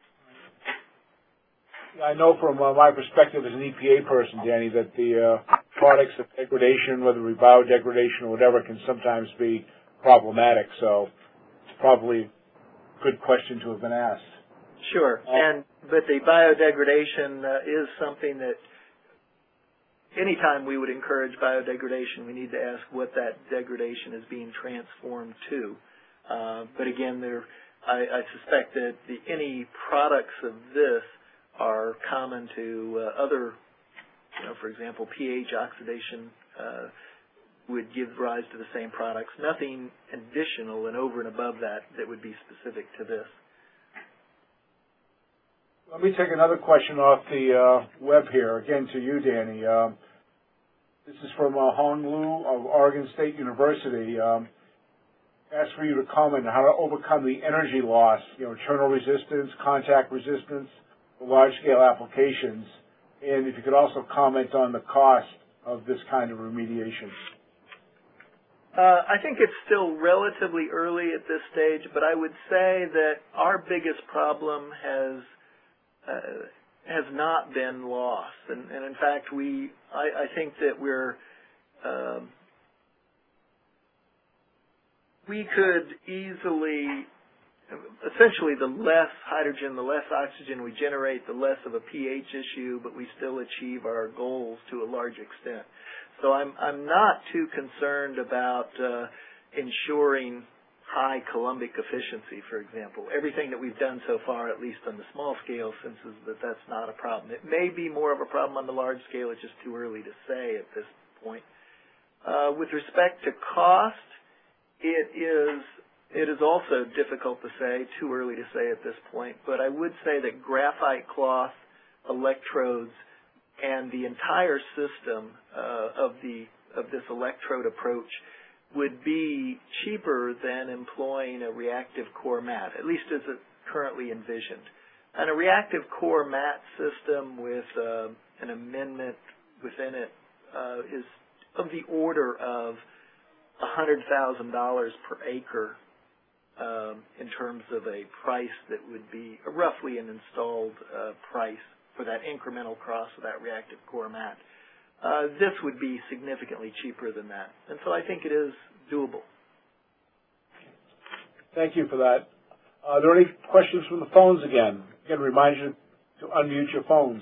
S2: I know from uh, my perspective as an E P A person, Danny, that the uh, products of degradation, whether it be biodegradation or whatever, can sometimes be problematic. So it's probably a good question to have been asked.
S9: Sure, uh, and but the biodegradation uh, is something that anytime we would encourage biodegradation, we need to ask what that degradation is being transformed to. Uh, but again, there, I, I suspect that the, any products of this are common to uh, other, you know, for example, pH oxidation uh, would give rise to the same products. Nothing additional and over and above that that would be specific to this.
S2: Let me take another question off the uh, web here, again to you, Danny. Um, this is from uh, Hong Lu of Oregon State University. Um, asked for you to comment on how to overcome the energy loss, you know, internal resistance, contact resistance, for large-scale applications, and if you could also comment on the cost of this kind of remediation.
S9: Uh, I think it's still relatively early at this stage, but I would say that our biggest problem has Uh, has not been lost, and, and in fact, we I, I think that we're um, we could easily, essentially, the less hydrogen, the less oxygen we generate, the less of a pH issue, but we still achieve our goals to a large extent. So I'm I'm not too concerned about uh, ensuring high coulombic efficiency, for example. Everything that we've done so far, at least on the small scale, senses that that's not a problem. It may be more of a problem on the large scale. It's just too early to say at this point. Uh, with respect to cost, it is it is also difficult to say, too early to say at this point, but I would say that graphite cloth, electrodes, and the entire system uh, of the of this electrode approach would be cheaper than employing a reactive core mat, at least as it's currently envisioned. And a reactive core mat system with uh, an amendment within it uh, is of the order of one hundred thousand dollars per acre um, in terms of a price that would be roughly an installed uh, price for that incremental cost of that reactive core mat. Uh, this would be significantly cheaper than that. And so I think it is doable.
S2: Thank you for that. Uh, are there any questions from the phones again? Again, remind you to unmute your phones.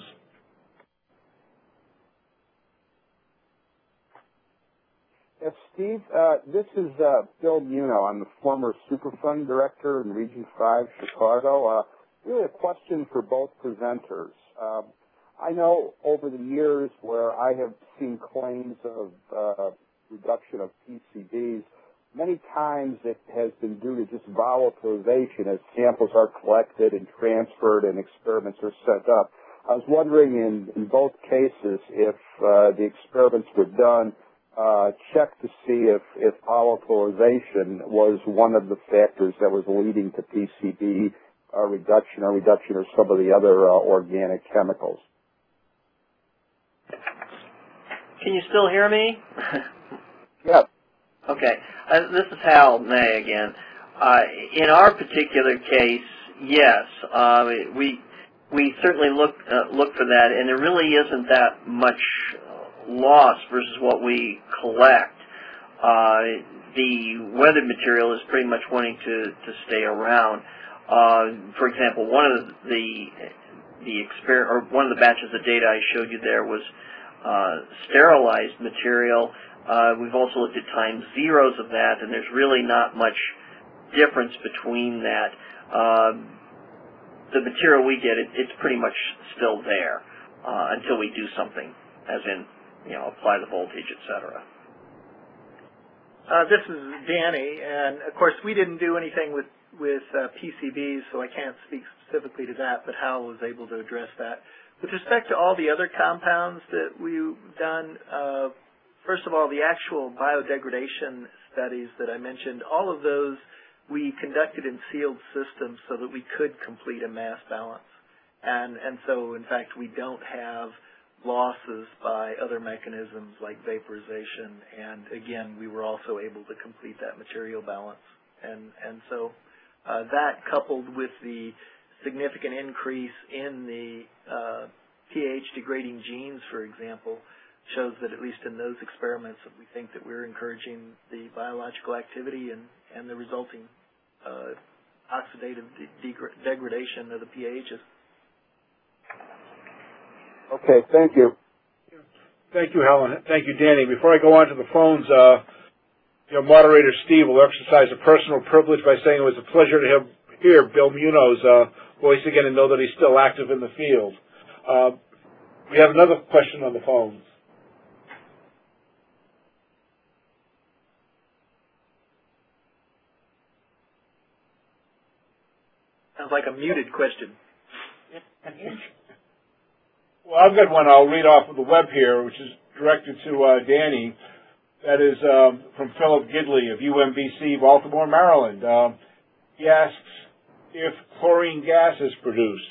S10: Yes, Steve, uh, this is uh, Bill Muno. I'm the former Superfund director in Region five, Chicago. Uh, really a question for both presenters. Uh, I know over the years where I have seen claims of uh, reduction of P C Bs, many times it has been due to just volatilization as samples are collected and transferred and experiments are set up. I was wondering in, in both cases if uh, the experiments were done, uh, check to see if, if volatilization was one of the factors that was leading to P C B uh, reduction or reduction of some of the other uh, organic chemicals.
S3: Can you still hear me?
S10: Yes.
S3: Okay. Uh, this is Hal May again. Uh, in our particular case, yes, uh, we we certainly look uh, look for that, and there really isn't that much loss versus what we collect. uh, the weathered material is pretty much wanting to, to stay around. Uh, for example, one of the the exper or one of the batches of data I showed you there was uh, sterilized material. Uh, we've also looked at time zeros of that, and there's really not much difference between that. Uh, the material we get, it, it's pretty much still there uh, until we do something, as in, you know, apply the voltage, et cetera.
S9: Uh, this is Danny, and of course we didn't do anything with, with uh, P C Bs, so I can't speak specifically to that, but Hal was able to address that. With respect to all the other compounds that we've done, uh, first of all, the actual biodegradation studies that I mentioned, all of those we conducted in sealed systems so that we could complete a mass balance. And, and so, in fact, we don't have losses by other mechanisms like vaporization, and again, we were also able to complete that material balance. And, and so uh, that, coupled with the significant increase in the uh, pH degrading genes, for example, shows that at least in those experiments that we think that we're encouraging the biological activity and, and the resulting uh, oxidative de degra degradation of the pHs.
S10: Okay, thank you.
S2: Thank you, Helen. Thank you, Danny. Before I go on to the phones, uh, your moderator, Steve, will exercise a personal privilege by saying it was a pleasure to have, hear Bill Muno's uh, voice again and know that he's still active in the field. Uh, we have another question on the phones.
S9: Sounds like a muted question.
S2: Well, I've got one I'll read off of the web here, which is directed to uh, Danny. That is um, from Philip Gidley of U M B C, Baltimore, Maryland. Uh, he asks if chlorine gas is produced.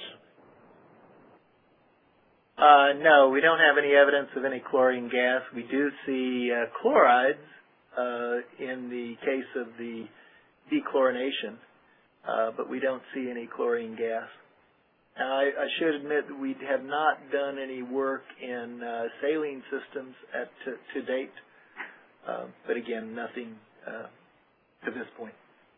S9: Uh, no, we don't have any evidence of any chlorine gas. We do see uh, chlorides uh, in the case of the dechlorination, uh, but we don't see any chlorine gas. Now, I, I should admit that we have not done any work in uh, saline systems at to, to date, uh, but again, nothing uh, to this point.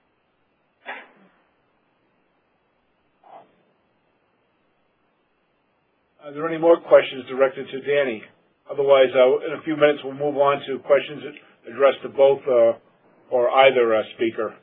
S2: Are there any more questions directed to Danny? Otherwise, uh, in a few minutes, we'll move on to questions addressed to both uh, or either uh, speaker.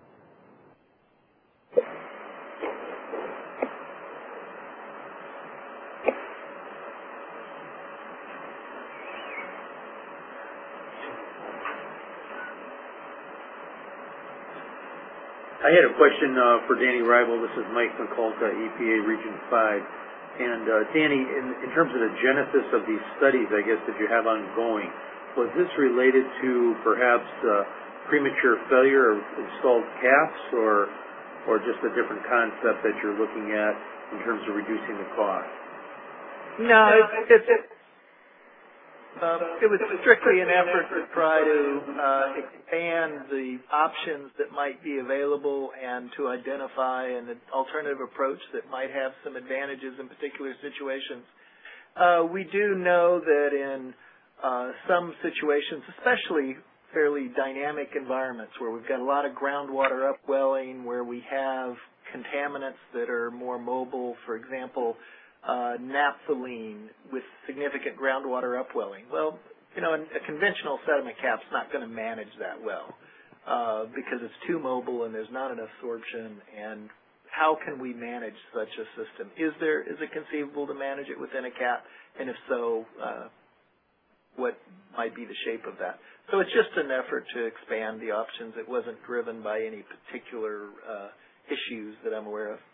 S6: I had a question uh, for Danny Rival. This is Mike McCulta, E P A Region five. And uh, Danny, in, in terms of the genesis of these studies, I guess, that you have ongoing, was this related to perhaps uh, premature failure of installed caps, or, or just a different concept that you're looking at in terms of reducing the cost?
S9: No, it's, it's, Um, it was strictly an effort to try to uh, expand the options that might be available and to identify an alternative approach that might have some advantages in particular situations. Uh, we do know that in uh, some situations, especially fairly dynamic environments where we've got a lot of groundwater upwelling, where we have contaminants that are more mobile, for example, Uh, naphthalene with significant groundwater upwelling. Well, you know, a conventional sediment cap's not going to manage that well uh, because it's too mobile and there's not enough sorption. And how can we manage such a system? Is there is it conceivable to manage it within a cap? And if so, uh, what might be the shape of that? So it's just an effort to expand the options. It wasn't driven by any particular uh, issues that I'm aware of.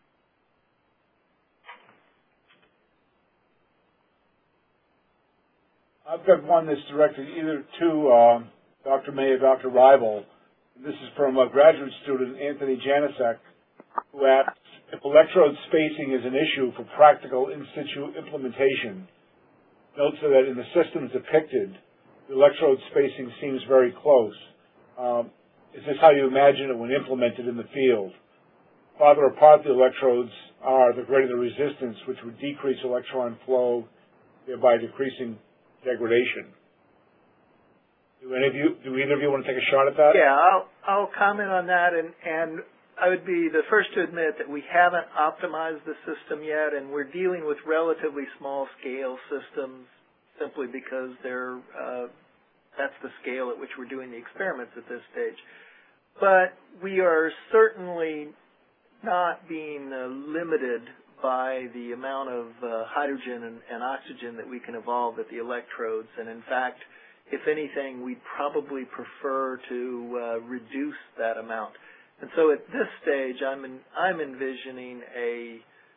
S2: I've got one that's directed either to uh, Doctor May or Doctor Rival. This is from a graduate student, Anthony Janicek, who asks if electrode spacing is an issue for practical in situ implementation. Notes that in the systems depicted, the electrode spacing seems very close. Um, is this how you imagine it when implemented in the field? Farther apart the electrodes are, the greater the resistance, which would decrease electron flow, thereby decreasing degradation. Do any of you, do either of you want to take a shot at that?
S9: Yeah, I'll, I'll comment on that, and, and I would be the first to admit that we haven't optimized the system yet, and we're dealing with relatively small-scale systems simply because they're, uh, that's the scale at which we're doing the experiments at this stage. But we are certainly not being uh, limited by the amount of uh, hydrogen and, and oxygen that we can evolve at the electrodes, and in fact, if anything, we'd probably prefer to uh, reduce that amount. And so at this stage, I'm, in, I'm envisioning a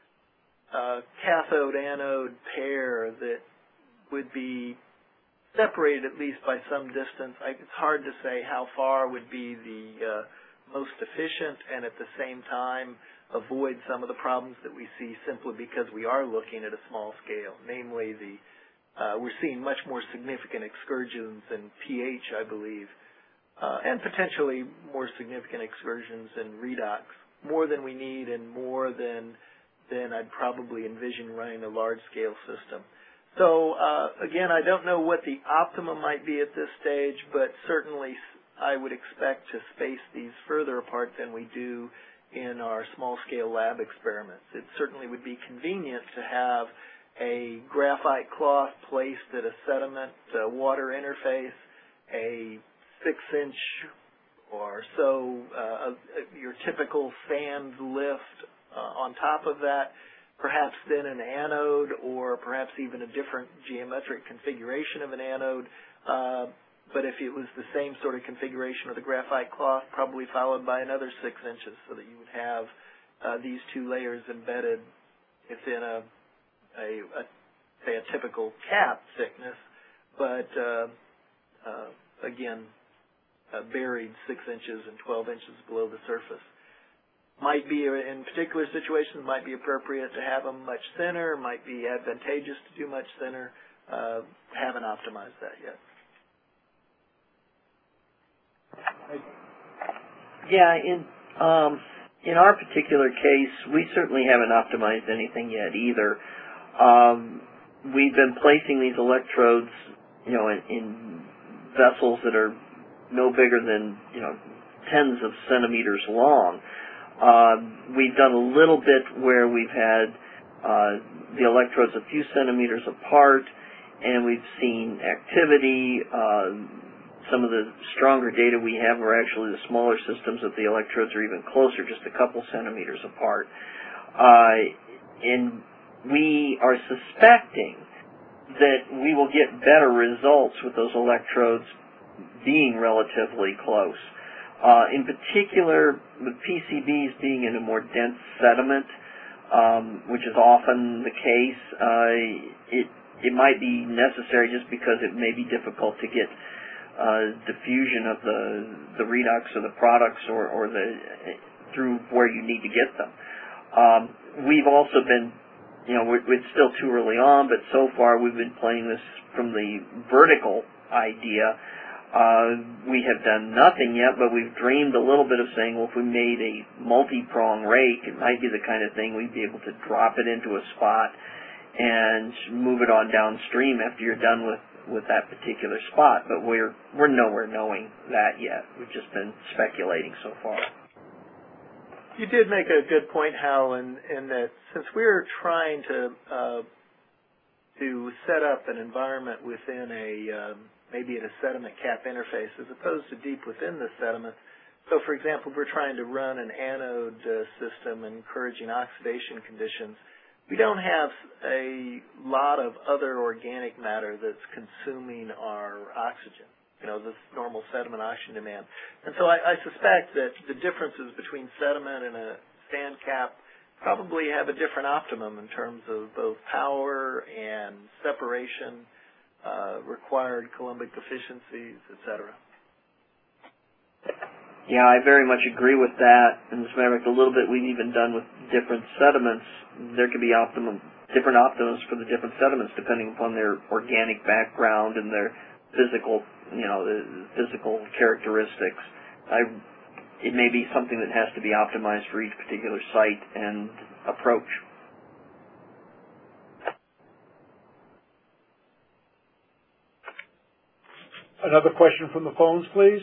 S9: uh, cathode-anode pair that would be separated at least by some distance. I, it's hard to say how far would be the uh, most efficient and at the same time avoid some of the problems that we see simply because we are looking at a small scale, namely the Uh, we're seeing much more significant excursions in pH, I believe, uh, and potentially more significant excursions in redox, more than we need and more than than I'd probably envision running a large-scale system. So, uh, again, I don't know what the optimum might be at this stage, but certainly I would expect to space these further apart than we do in our small-scale lab experiments. It certainly would be convenient to have a graphite cloth placed at a sediment uh, water interface, a six-inch or so, uh, your typical sand lift uh, on top of that, perhaps then an anode or perhaps even a different geometric configuration of an anode. Uh, but if it was the same sort of configuration of the graphite cloth, probably followed by another six inches so that you would have uh, these two layers embedded within a A, a, say a typical cap thickness, but uh, uh, again, uh, buried six inches and twelve inches below the surface. Might be, in particular situations, might be appropriate to have them much thinner, might be advantageous to do much thinner. Uh, haven't optimized that yet.
S3: Yeah, in um, in our particular case, we certainly haven't optimized anything yet either. Um, we've been placing these electrodes, you know, in, in vessels that are no bigger than, you know, tens of centimeters long. Uh, we've done a little bit where we've had uh, the electrodes a few centimeters apart, and we've seen activity. Uh, some of the stronger data we have are actually the smaller systems that the electrodes are even closer, just a couple centimeters apart. Uh, in We are suspecting that we will get better results with those electrodes being relatively close. Uh, in particular, with P C Bs being in a more dense sediment, um, which is often the case, uh, it it might be necessary just because it may be difficult to get uh, diffusion of the the redox or the products or, or the through where you need to get them. Um, we've also been You know, we're, it's still too early on, but so far we've been playing this from the vertical idea. Uh, we have done nothing yet, but we've dreamed a little bit of saying, well, if we made a multi-prong rake, it might be the kind of thing we'd be able to drop it into a spot and move it on downstream after you're done with, with that particular spot. But we're, we're nowhere knowing that yet. We've just been speculating so far.
S9: You did make a good point, Hal, in, in that since we're trying to uh, to set up an environment within a um, maybe at a sediment cap interface as opposed to deep within the sediment. So, for example, we're trying to run an anode uh, system encouraging oxidation conditions. We don't have a lot of other organic matter that's consuming our oxygen. You know, this normal sediment oxygen demand. And so I, I suspect that the differences between sediment and a sand cap probably have a different optimum in terms of both power and separation, uh, required Coulombic efficiencies, et cetera.
S3: Yeah, I very much agree with that. And as a matter of fact, a little bit we've even done with different sediments. There could be optimum, different optimums for the different sediments depending upon their organic background and their physical, you know, the physical characteristics. I, it may be something that has to be optimized for each particular site and approach.
S2: another question from the phones, please.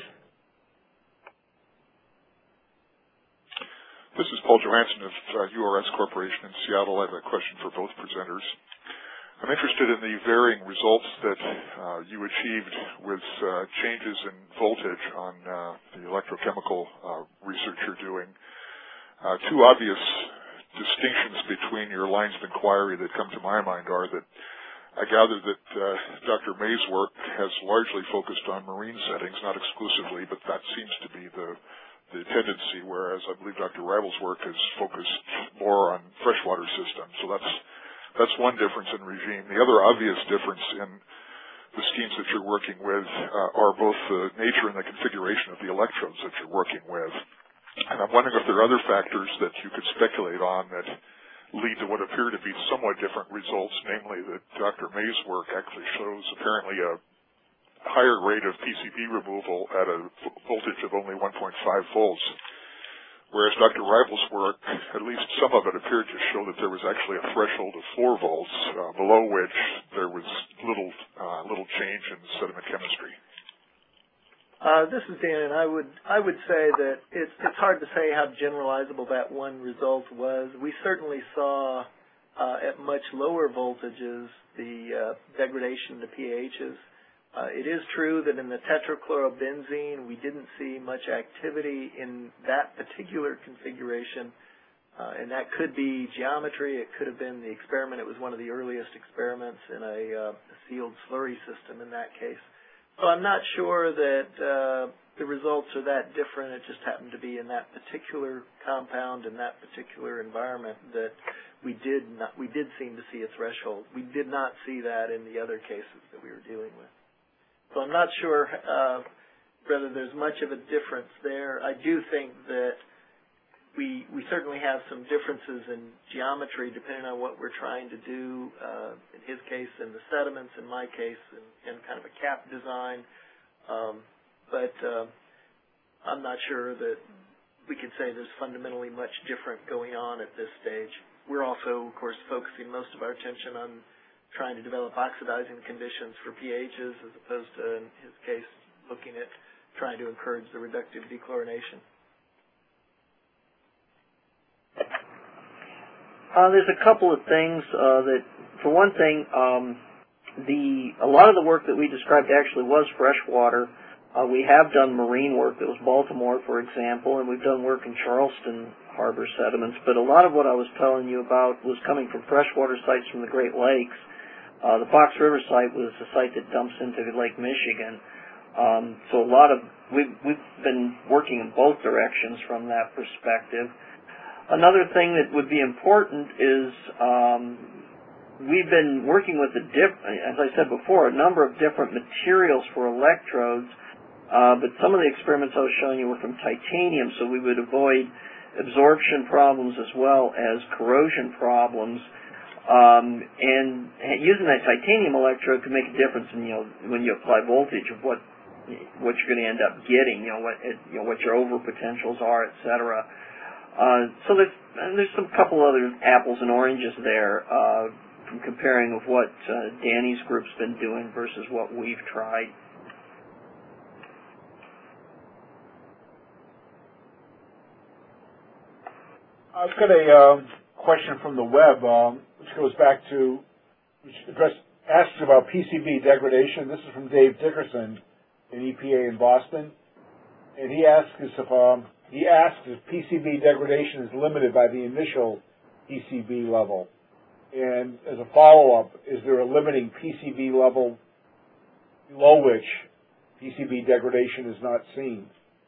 S11: This is Paul Johansson of uh, U R S Corporation in Seattle. I have a question for both presenters. I'm interested in the varying results that uh, you achieved with uh, changes in voltage on uh, the electrochemical uh, research you're doing. Uh, two obvious distinctions between your lines of inquiry that come to my mind are that I gather that uh, Doctor May's work has largely focused on marine settings, not exclusively, but that seems to be the the tendency, whereas I believe Doctor Reibel's work has focused more on freshwater systems. So that's that's one difference in regime. The other obvious difference in the schemes that you're working with uh, are both the nature and the configuration of the electrodes that you're working with. And I'm wondering if there are other factors that you could speculate on that lead to what appear to be somewhat different results, namely that Doctor May's work actually shows apparently a higher rate of P C B removal at a voltage of only one point five volts, whereas Doctor Reibel's work, at least some of it appeared to show that there was actually a threshold of four volts, uh, below which there was little uh, little change in sediment chemistry.
S9: Uh, this is Dan, and I would I would say that it's it's hard to say how generalizable that one result was. We certainly saw uh, at much lower voltages the uh, degradation to pHs. Uh, it is true that in the tetrachlorobenzene we didn't see much activity in that particular configuration, uh, and that could be geometry. It could have been the experiment. It was one of the earliest experiments in a, uh, a sealed slurry system in that case. So I'm not sure that uh, the results are that different. It just happened to be in that particular compound, in that particular environment, that we did not, we did seem to see a threshold. We did not see that in the other cases that we were dealing with. So I'm not sure uh, whether there's much of a difference there. I do think that we we certainly have some differences in geometry depending on what we're trying to do. Uh, in his case, in the sediments. In my case, in, in kind of a cap design. Um, but uh, I'm not sure that we could say there's fundamentally much different going on at this stage. We're also, of course, focusing most of our attention on trying to develop oxidizing conditions for pHs as opposed to, in his case, looking at trying to encourage the reductive dechlorination.
S3: Uh, there's a couple of things uh, that, for one thing, um, the a lot of the work that we described actually was freshwater. Uh, we have done marine work. That was Baltimore, for example, and we've done work in Charleston Harbor sediments. But a lot of what I was telling you about was coming from freshwater sites from the Great Lakes. Uh, the Fox River site was a site that dumps into Lake Michigan. Um, so a lot of, we've, we've been working in both directions from that perspective. Another thing that would be important is um, we've been working with, a diff, as I said before, a number of different materials for electrodes, uh, but some of the experiments I was showing you were from titanium, so we would avoid absorption problems as well as corrosion problems. Um, and using that titanium electrode could make a difference in, you know, when you apply voltage of what what you're going to end up getting, you know, what you know what your over potentials are, et cetera. Uh, so there's there's some couple other apples and oranges there uh, from comparing of what uh, Danny's group's been doing versus what we've tried.
S2: I've got a uh, question from the web. Um, which goes back to, which address, asks about P C B degradation. This is from Dave Dickerson in E P A in Boston. And he asks if, um, he asks if P C B degradation is limited by the initial P C B level. And as a follow-up, is there a limiting P C B level below which P C B degradation is not seen?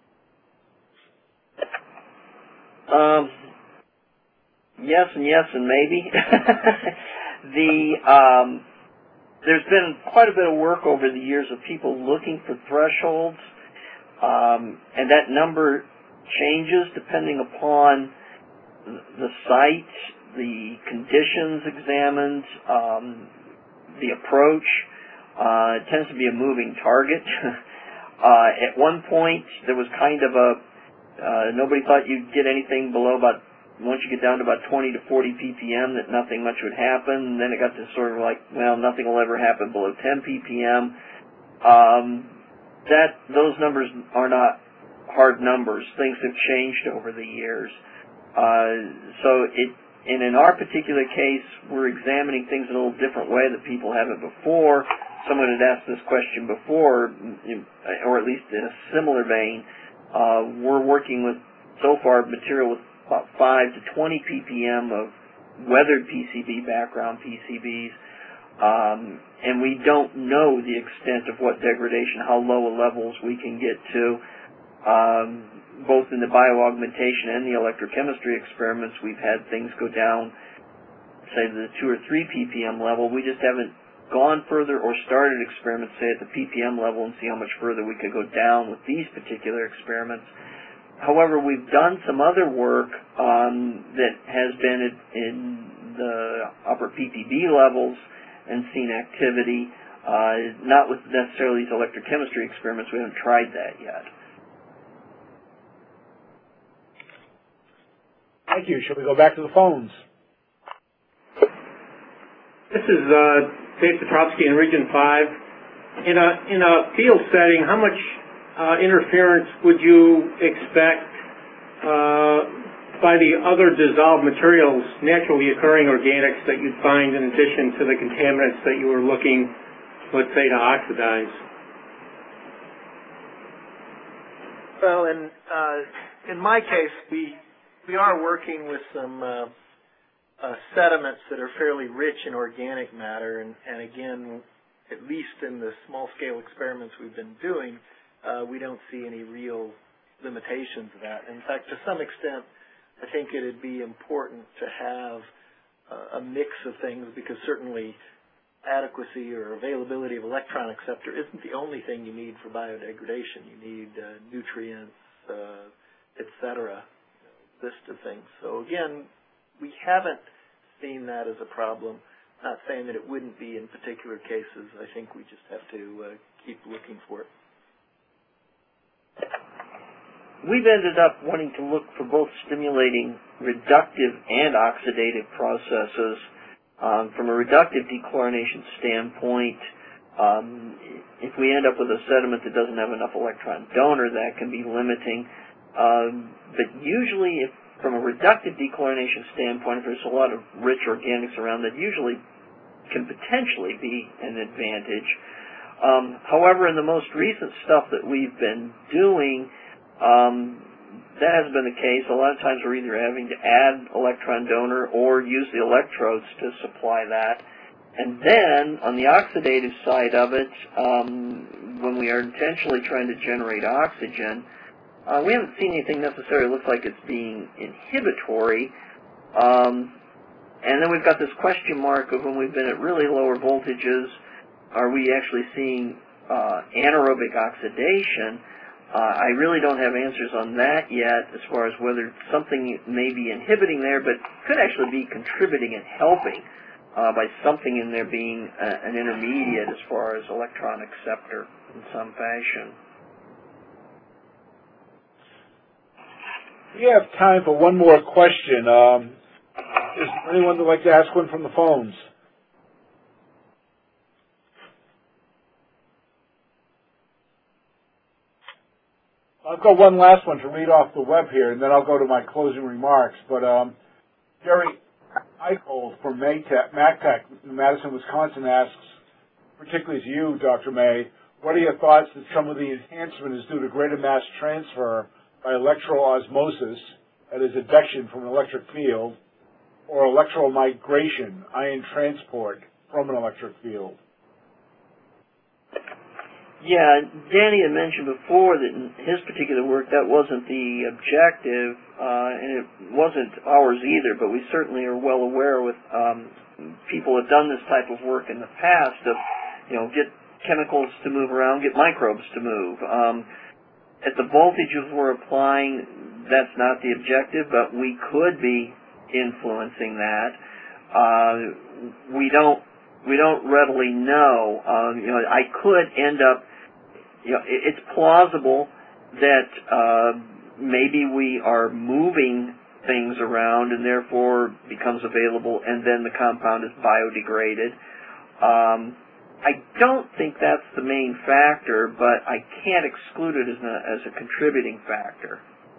S3: Um, Yes and yes and maybe. the um, there's been quite a bit of work over the years of people looking for thresholds, um, and that number changes depending upon the site, the conditions examined, um, the approach. Uh, it tends to be a moving target. uh, at one point, there was kind of a uh, nobody thought you'd get anything below about. Once you get down to about twenty to forty p p m, that nothing much would happen. And then it got to sort of like, well, nothing will ever happen below ten p p m. Um, that those numbers are not hard numbers. Things have changed over the years. Uh, so it, and in our particular case, we're examining things in a little different way that people haven't before. Someone had asked this question before, or at least in a similar vein. Uh, we're working with, so far, material with about five to twenty p p m of weathered P C B background P C Bs, um, and we don't know the extent of what degradation, how low levels we can get to, um, both in the bioaugmentation and the electrochemistry experiments. We've had things go down, say, to the two or three p p m level. We just haven't gone further or started experiments, say, at the p p m level and see how much further we could go down with these particular experiments. However, we've done some other work um, that has been in the upper P P B levels and seen activity, uh, not with necessarily these electrochemistry experiments. We haven't tried that yet.
S2: Thank you. Shall we go back to the phones?
S12: This is uh, Dave Petrovsky in Region five. In a, in a field setting, how much uh, interference would you expect uh, by the other dissolved materials, naturally occurring organics that you'd find in addition to the contaminants that you were looking, let's say, to oxidize?
S9: Well, in, uh, in my case, we, we are working with some uh, Uh, sediments that are fairly rich in organic matter, and, and again, at least in the small-scale experiments we've been doing, uh, we don't see any real limitations of that. In fact, to some extent, I think it would be important to have uh, a mix of things, because certainly adequacy or availability of electron acceptor isn't the only thing you need for biodegradation. You need uh, nutrients, uh, et cetera, list of things. So again, we haven't seen that as a problem. Not saying that it wouldn't be in particular cases. I think we just have to uh, keep looking for it.
S3: We've ended up wanting to look for both stimulating reductive and oxidative processes. Um, from a reductive dechlorination standpoint, um, if we end up with a sediment that doesn't have enough electron donor, that can be limiting. Um, but usually, if from a reductive dechlorination standpoint, if there's a lot of rich organics around, that usually can potentially be an advantage. Um, however, in the most recent stuff that we've been doing, um, that hasn't been the case. A lot of times we're either having to add electron donor or use the electrodes to supply that. And then, on the oxidative side of it, um, when we are intentionally trying to generate oxygen, Uh, we haven't seen anything necessarily looks like it's being inhibitory. Um, and then we've got this question mark of when we've been at really lower voltages, are we actually seeing uh, anaerobic oxidation? Uh, I really don't have answers on that yet as far as whether something may be inhibiting there, but could actually be contributing and helping uh, by something in there being a, an intermediate as far as electron acceptor in some fashion.
S2: We have time for one more question. Um, is there anyone that would like to ask one from the phones? I've got one last one to read off the web here, and then I'll go to my closing remarks. But um, Jerry Eichhold from MagTech in Madison, Wisconsin asks, particularly to you, Doctor May, what are your thoughts that some of the enhancement is due to greater mass transfer by electroosmosis, that is advection from an electric field, or electromigration, ion transport from an electric field?
S3: Yeah, Danny had mentioned before that in his particular work that wasn't the objective, uh, and it wasn't ours either, but we certainly are well aware with um, people who have done this type of work in the past of, you know, get chemicals to move around, get microbes to move. Um, At the voltages we're applying, that's not the objective, but we could be influencing that. Uh, we don't we don't readily know. Um, you know, I could end up. You know, it, it's plausible that uh, maybe we are moving things around and therefore becomes available, and then the compound is biodegraded. Um, I don't think that's the main factor, but I can't exclude it as a, as a contributing factor.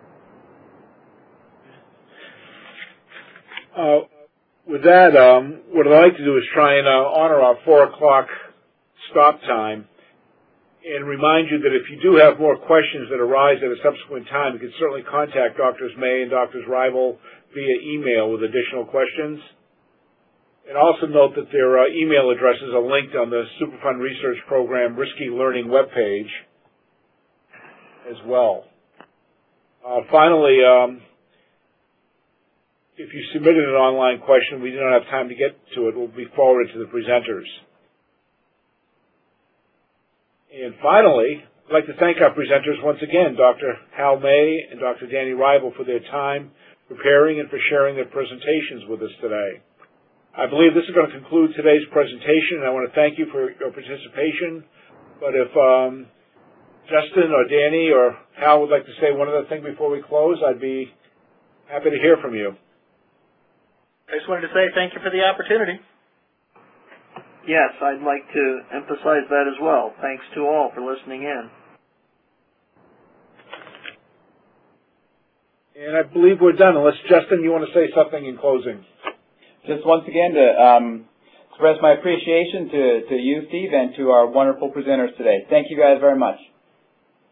S2: Uh, with that, um, what I'd like to do is try and uh, honor our four o'clock stop time and remind you that if you do have more questions that arise at a subsequent time, you can certainly contact Doctors May and Doctors Reibel via email with additional questions. And also note that their uh, email addresses are linked on the Superfund Research Program Risky Learning webpage as well. Uh, finally, um, if you submitted an online question, we do not have time to get to it, it will be forwarded to the presenters. And finally, I'd like to thank our presenters once again, Doctor Hal May and Doctor Danny Reibel, for their time preparing and for sharing their presentations with us today. I believe this is going to conclude today's presentation, and I want to thank you for your participation. But if um, Justin or Danny or Hal would like to say one other thing before we close, I'd be happy to hear from you.
S9: I just wanted to say thank you for the opportunity.
S3: Yes, I'd like to emphasize that as well. Thanks to all for listening in.
S2: And I believe we're done, unless, Justin, you want to say something in closing.
S1: Just once again to um, express my appreciation to, to you, Steve, and to our wonderful presenters today. Thank you guys very much.